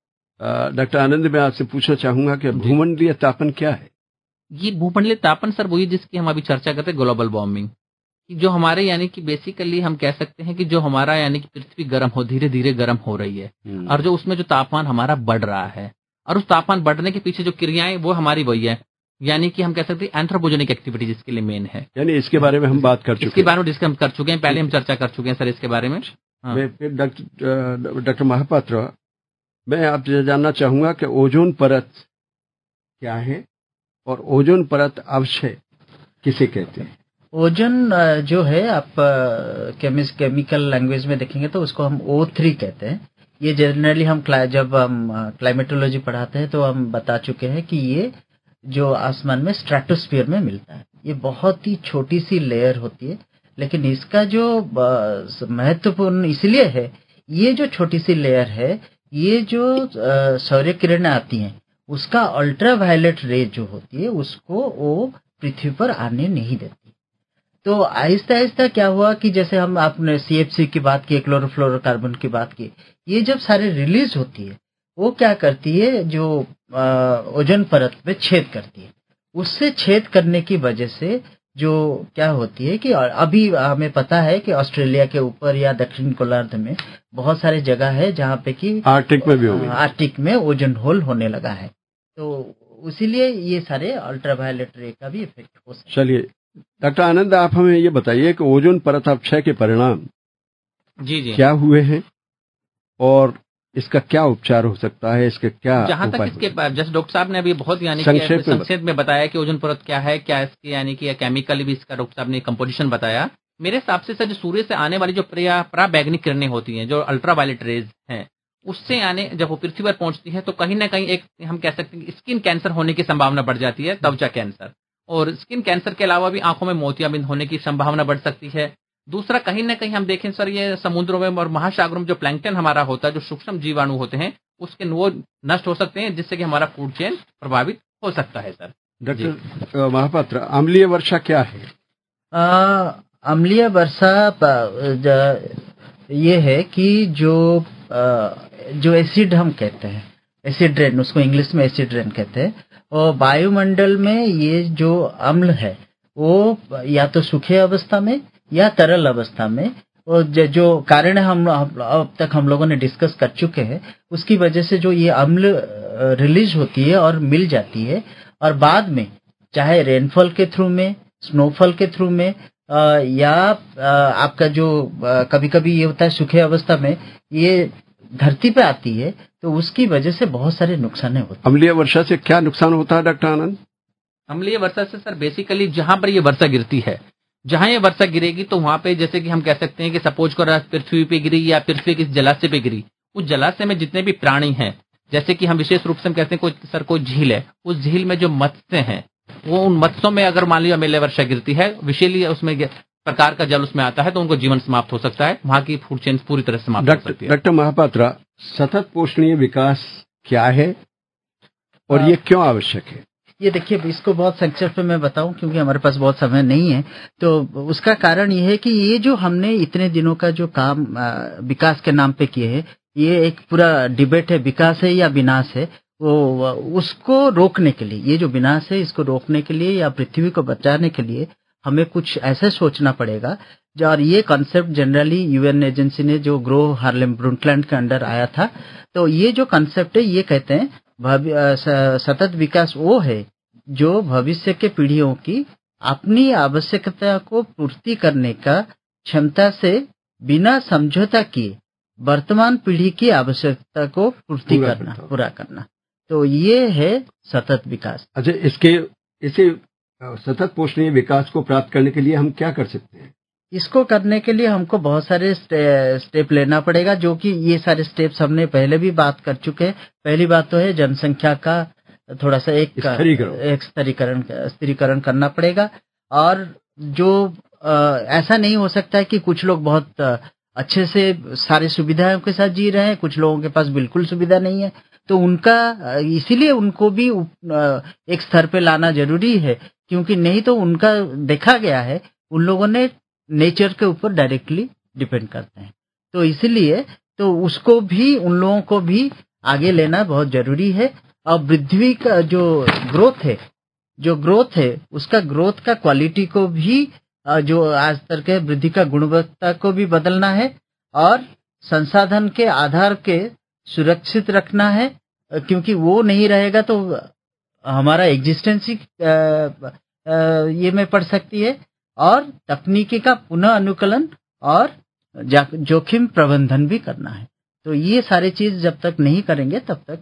डॉक्टर आनंद, मैं आपसे पूछना चाहूंगा कि भूमंडलीय तापन क्या है? ये भूमंडलीय तापन सर वही जिसकी हम अभी चर्चा करते हैं, ग्लोबल वार्मिंग, कि जो हमारे यानी कि बेसिकली हम कह सकते हैं कि जो हमारा यानी कि पृथ्वी गर्म हो धीरे धीरे गर्म हो रही है, हम्म। और जो उसमें जो तापमान हमारा बढ़ रहा है, और उस तापमान बढ़ने के पीछे जो क्रियाएं वो हमारी वही है, यानी कि हम कह सकते हैं एंथ्रोपोजेनिक एक्टिविटी जिसके लिए मेन है। यानी इसके बारे में हम बात कर चुके इसके हैं। बारे में डिस्कस कर चुके हैं, पहले हम चर्चा कर चुके हैं सर इसके बारे में। हाँ। मैं फिर डॉक्टर डॉक्टर महापात्रा, मैं आपसे जानना चाहूंगा कि ओजोन परत क्या है और ओजोन परत अवशय किसे कहते हैं? ओजोन अ, जो है आप केमिस केमिकल लैंग्वेज में देखेंगे तो उसको हम ओ थ्री कहते हैं। ये जनरली हम क्ला- जब हम क्लाइमेटोलॉजी पढ़ाते हैं तो हम बता चुके हैं कि ये जो आसमान में स्ट्रेटोस्फीयर में मिलता है, ये बहुत ही छोटी सी लेयर होती है, लेकिन इसका जो अ, महत्वपूर्ण इसलिए है, ये जो छोटी सी लेयर है, ये जो अ, सौर्य किरणें आती हैं उसका अल्ट्रा वायलेट रे जो होती है उसको वो पृथ्वी पर आने नहीं देती। तो आहिस्ता आहिस्ता क्या हुआ कि जैसे हम आपने सी एफ सी की बात की, क्लोरोफ्लोरोकार्बन की बात की, ये जब सारे रिलीज होती है वो क्या करती है, जो ओजोन परत में छेद करती है। उससे छेद करने की वजह से जो क्या होती है कि अभी हमें पता है कि ऑस्ट्रेलिया के ऊपर या दक्षिण गोलार्ध में बहुत सारे जगह है जहाँ पे कि आर्कटिक में भी होगी, आर्कटिक में ओजोन होल होने लगा है, तो इसीलिए ये सारे अल्ट्रावायलेट रे का भी इफेक्ट हो सकता है। चलिए डॉक्टर आनंद, आप हमें ये बताइए कि ओजोन परत अपक्षय के परिणाम जी जी क्या हुए हैं और इसका क्या उपचार हो सकता है, इसके क्या जहां तक उपाय इसके हो सकते जैसे डॉक्टर साहब ने अभी बहुत यानी कि संक्षेप में संक्षेप में बताया कि ओजोन परत क्या है, क्या इसकी यानी कि केमिकली भी इसका डॉक्टर साहब ने कंपोजिशन बताया। मेरे हिसाब से सर जो सूर्य से आने वाली जो प्रिया पराबैंगनी किरणें होती हैं, जो अल्ट्रावायलेट रेज हैं, उससे आने जब वो पृथ्वी पर पहुंचती है तो कहीं ना कहीं एक हम कह सकते हैं कि स्किन कैंसर होने की संभावना बढ़ जाती है, त्वचा कैंसर, और स्किन कैंसर के अलावा भी आंखों में मोतियाबिंद होने की संभावना बढ़ सकती है। दूसरा, कहीं ना कहीं हम देखें सर, ये समुद्रों में और महासागरों में जो प्लैंकटन हमारा होता है, जो सूक्ष्म जीवाणु होते हैं, उसके वो नष्ट हो सकते हैं, जिससे कि हमारा फूड चेन प्रभावित हो सकता है सर। डॉक्टर महापात्र, अम्लीय वर्षा क्या है? आ, अम्लीय वर्षा ये है कि जो आ, जो एसिड हम कहते हैं, एसिड रेन, उसको इंग्लिश में एसिड रेन कहते हैं, और वायुमंडल में ये जो अम्ल है वो या तो सूखे अवस्था में या तरल अवस्था में, और जो कारण हम अब तक हम लोगों ने डिस्कस कर चुके हैं, उसकी वजह से जो ये अम्ल रिलीज होती है और मिल जाती है, और बाद में चाहे रेनफॉल के थ्रू में, स्नोफॉल के थ्रू में, या आपका जो कभी कभी ये होता है सूखे अवस्था में, ये धरती पे आती है, तो उसकी वजह से बहुत सारे नुकसान होते हैं। अम्लीय वर्षा से क्या नुकसान होता है डॉक्टर आनंद? अम्लीय वर्षा से सर बेसिकली जहां पर ये वर्षा गिरती है, जहां ये वर्षा गिरेगी तो वहां पे जैसे कि हम कह सकते हैं कि सपोज करो पृथ्वी पे गिरी या पृथ्वी के जलाशय पे गिरी, उस जलाशय में जितने भी प्राणी हैं, जैसे कि हम विशेष रूप से हम कहते हैं कोई सर कोई झील है, उस झील में जो मत्स्य हैं, वो उन मत्स्यों में अगर मान लीजिए अम्लीय वर्षा गिरती है, विशेष उसमें प्रकार का जल उसमें आता है, तो उनको जीवन समाप्त हो सकता है, वहां की फूड चेन पूरी तरह समाप्त हो सकती है। डॉक्टर महापात्रा, सतत पोषणीय विकास क्या है और ये क्यों आवश्यक है? ये देखिए, इसको बहुत संक्षेप में मैं बताऊं क्योंकि हमारे पास बहुत समय नहीं है। तो उसका कारण ये है कि ये जो हमने इतने दिनों का जो काम विकास के नाम पे किए हैं, ये एक पूरा डिबेट है, विकास है या विनाश है, वो उसको रोकने के लिए, ये जो विनाश है इसको रोकने के लिए या पृथ्वी को बचाने के लिए हमें कुछ ऐसे सोचना पड़ेगा। जो और ये कॉन्सेप्ट जनरली यूएन एजेंसी ने जो ग्रो हार्लेम ब्रुंटलैंड के अंडर आया था, तो ये जो कॉन्सेप्ट है ये कहते हैं सतत विकास वो है जो भविष्य के पीढ़ियों की अपनी आवश्यकता को पूर्ति करने का क्षमता से बिना समझौता किए वर्तमान पीढ़ी की आवश्यकता को पूर्ति करना, पूरा करना। तो ये है सतत विकास। अच्छा, इसके इसे सतत पोषणीय विकास को प्राप्त करने के लिए हम क्या कर सकते हैं? इसको करने के लिए हमको बहुत सारे स्टे, स्टेप लेना पड़ेगा, जो कि ये सारे स्टेप्स हमने पहले भी बात कर चुके हैं। पहली बात तो है जनसंख्या का थोड़ा सा एक एक स्थिरीकरण स्थिरीकरण करना पड़ेगा। और जो आ, ऐसा नहीं हो सकता है कि कुछ लोग बहुत अच्छे से सारी सुविधाओं के साथ जी रहे हैं, कुछ लोगों के पास बिल्कुल सुविधा नहीं है, तो उनका इसीलिए उनको भी एक स्तर पे लाना जरूरी है, क्योंकि नहीं तो उनका देखा गया है उन लोगों ने नेचर के ऊपर डायरेक्टली डिपेंड करते हैं। तो इसीलिए तो उसको भी उन लोगों को भी आगे लेना बहुत जरूरी है। और पृथ्वी का जो ग्रोथ है जो ग्रोथ है उसका ग्रोथ का क्वालिटी को भी, जो आज तक के वृद्धि का गुणवत्ता को भी बदलना है और संसाधन के आधार के सुरक्षित रखना है, क्योंकि वो नहीं रहेगा तो हमारा एग्जिस्टेंस ही ये में पड़ सकती है। और तकनीकी का पुनः अनुकूलन और जोखिम प्रबंधन भी करना है। तो ये सारी चीज जब तक नहीं करेंगे तब तक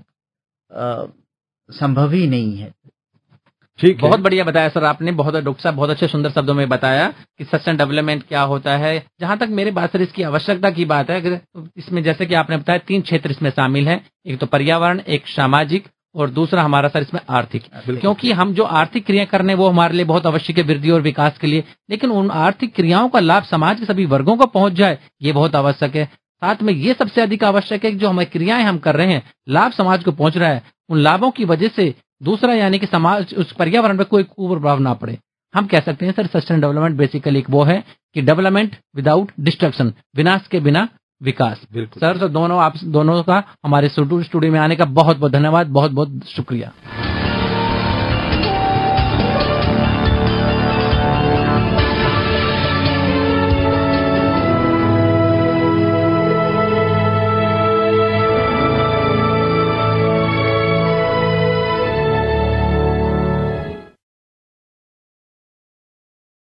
संभव ही नहीं है। ठीक, बहुत बढ़िया बताया सर आपने, बहुत डॉक्टर साहब बहुत अच्छे सुंदर शब्दों में बताया कि सस्टेन डेवलपमेंट क्या होता है। जहां तक मेरे बात सर इसकी आवश्यकता की बात है, इसमें जैसे कि आपने बताया तीन क्षेत्र इसमें शामिल हैं, एक तो पर्यावरण, एक सामाजिक और दूसरा हमारा सर इसमें आर्थिक। क्योंकि हम जो आर्थिक क्रिया करने वो हमारे लिए बहुत आवश्यक है वृद्धि और विकास के लिए, लेकिन उन आर्थिक क्रियाओं का लाभ समाज के सभी वर्गों को पहुंच जाए ये बहुत आवश्यक है। साथ में ये सबसे अधिक आवश्यक है कि जो हमारी क्रियाएं हम कर रहे हैं लाभ समाज को पहुंच रहा है, उन लाभों की वजह से दूसरा यानी कि समाज उस पर्यावरण पर कोई कुप्रभाव ना पड़े। हम कह सकते हैं सर सस्टेन डेवलपमेंट बेसिकली एक वो है कि डेवलपमेंट विदाउट डिस्ट्रक्शन, विनाश के बिना विकास। सर तो दोनों आप दोनों का हमारे स्टूडियो में आने का बहुत बहुत धन्यवाद, बहुत बहुत शुक्रिया।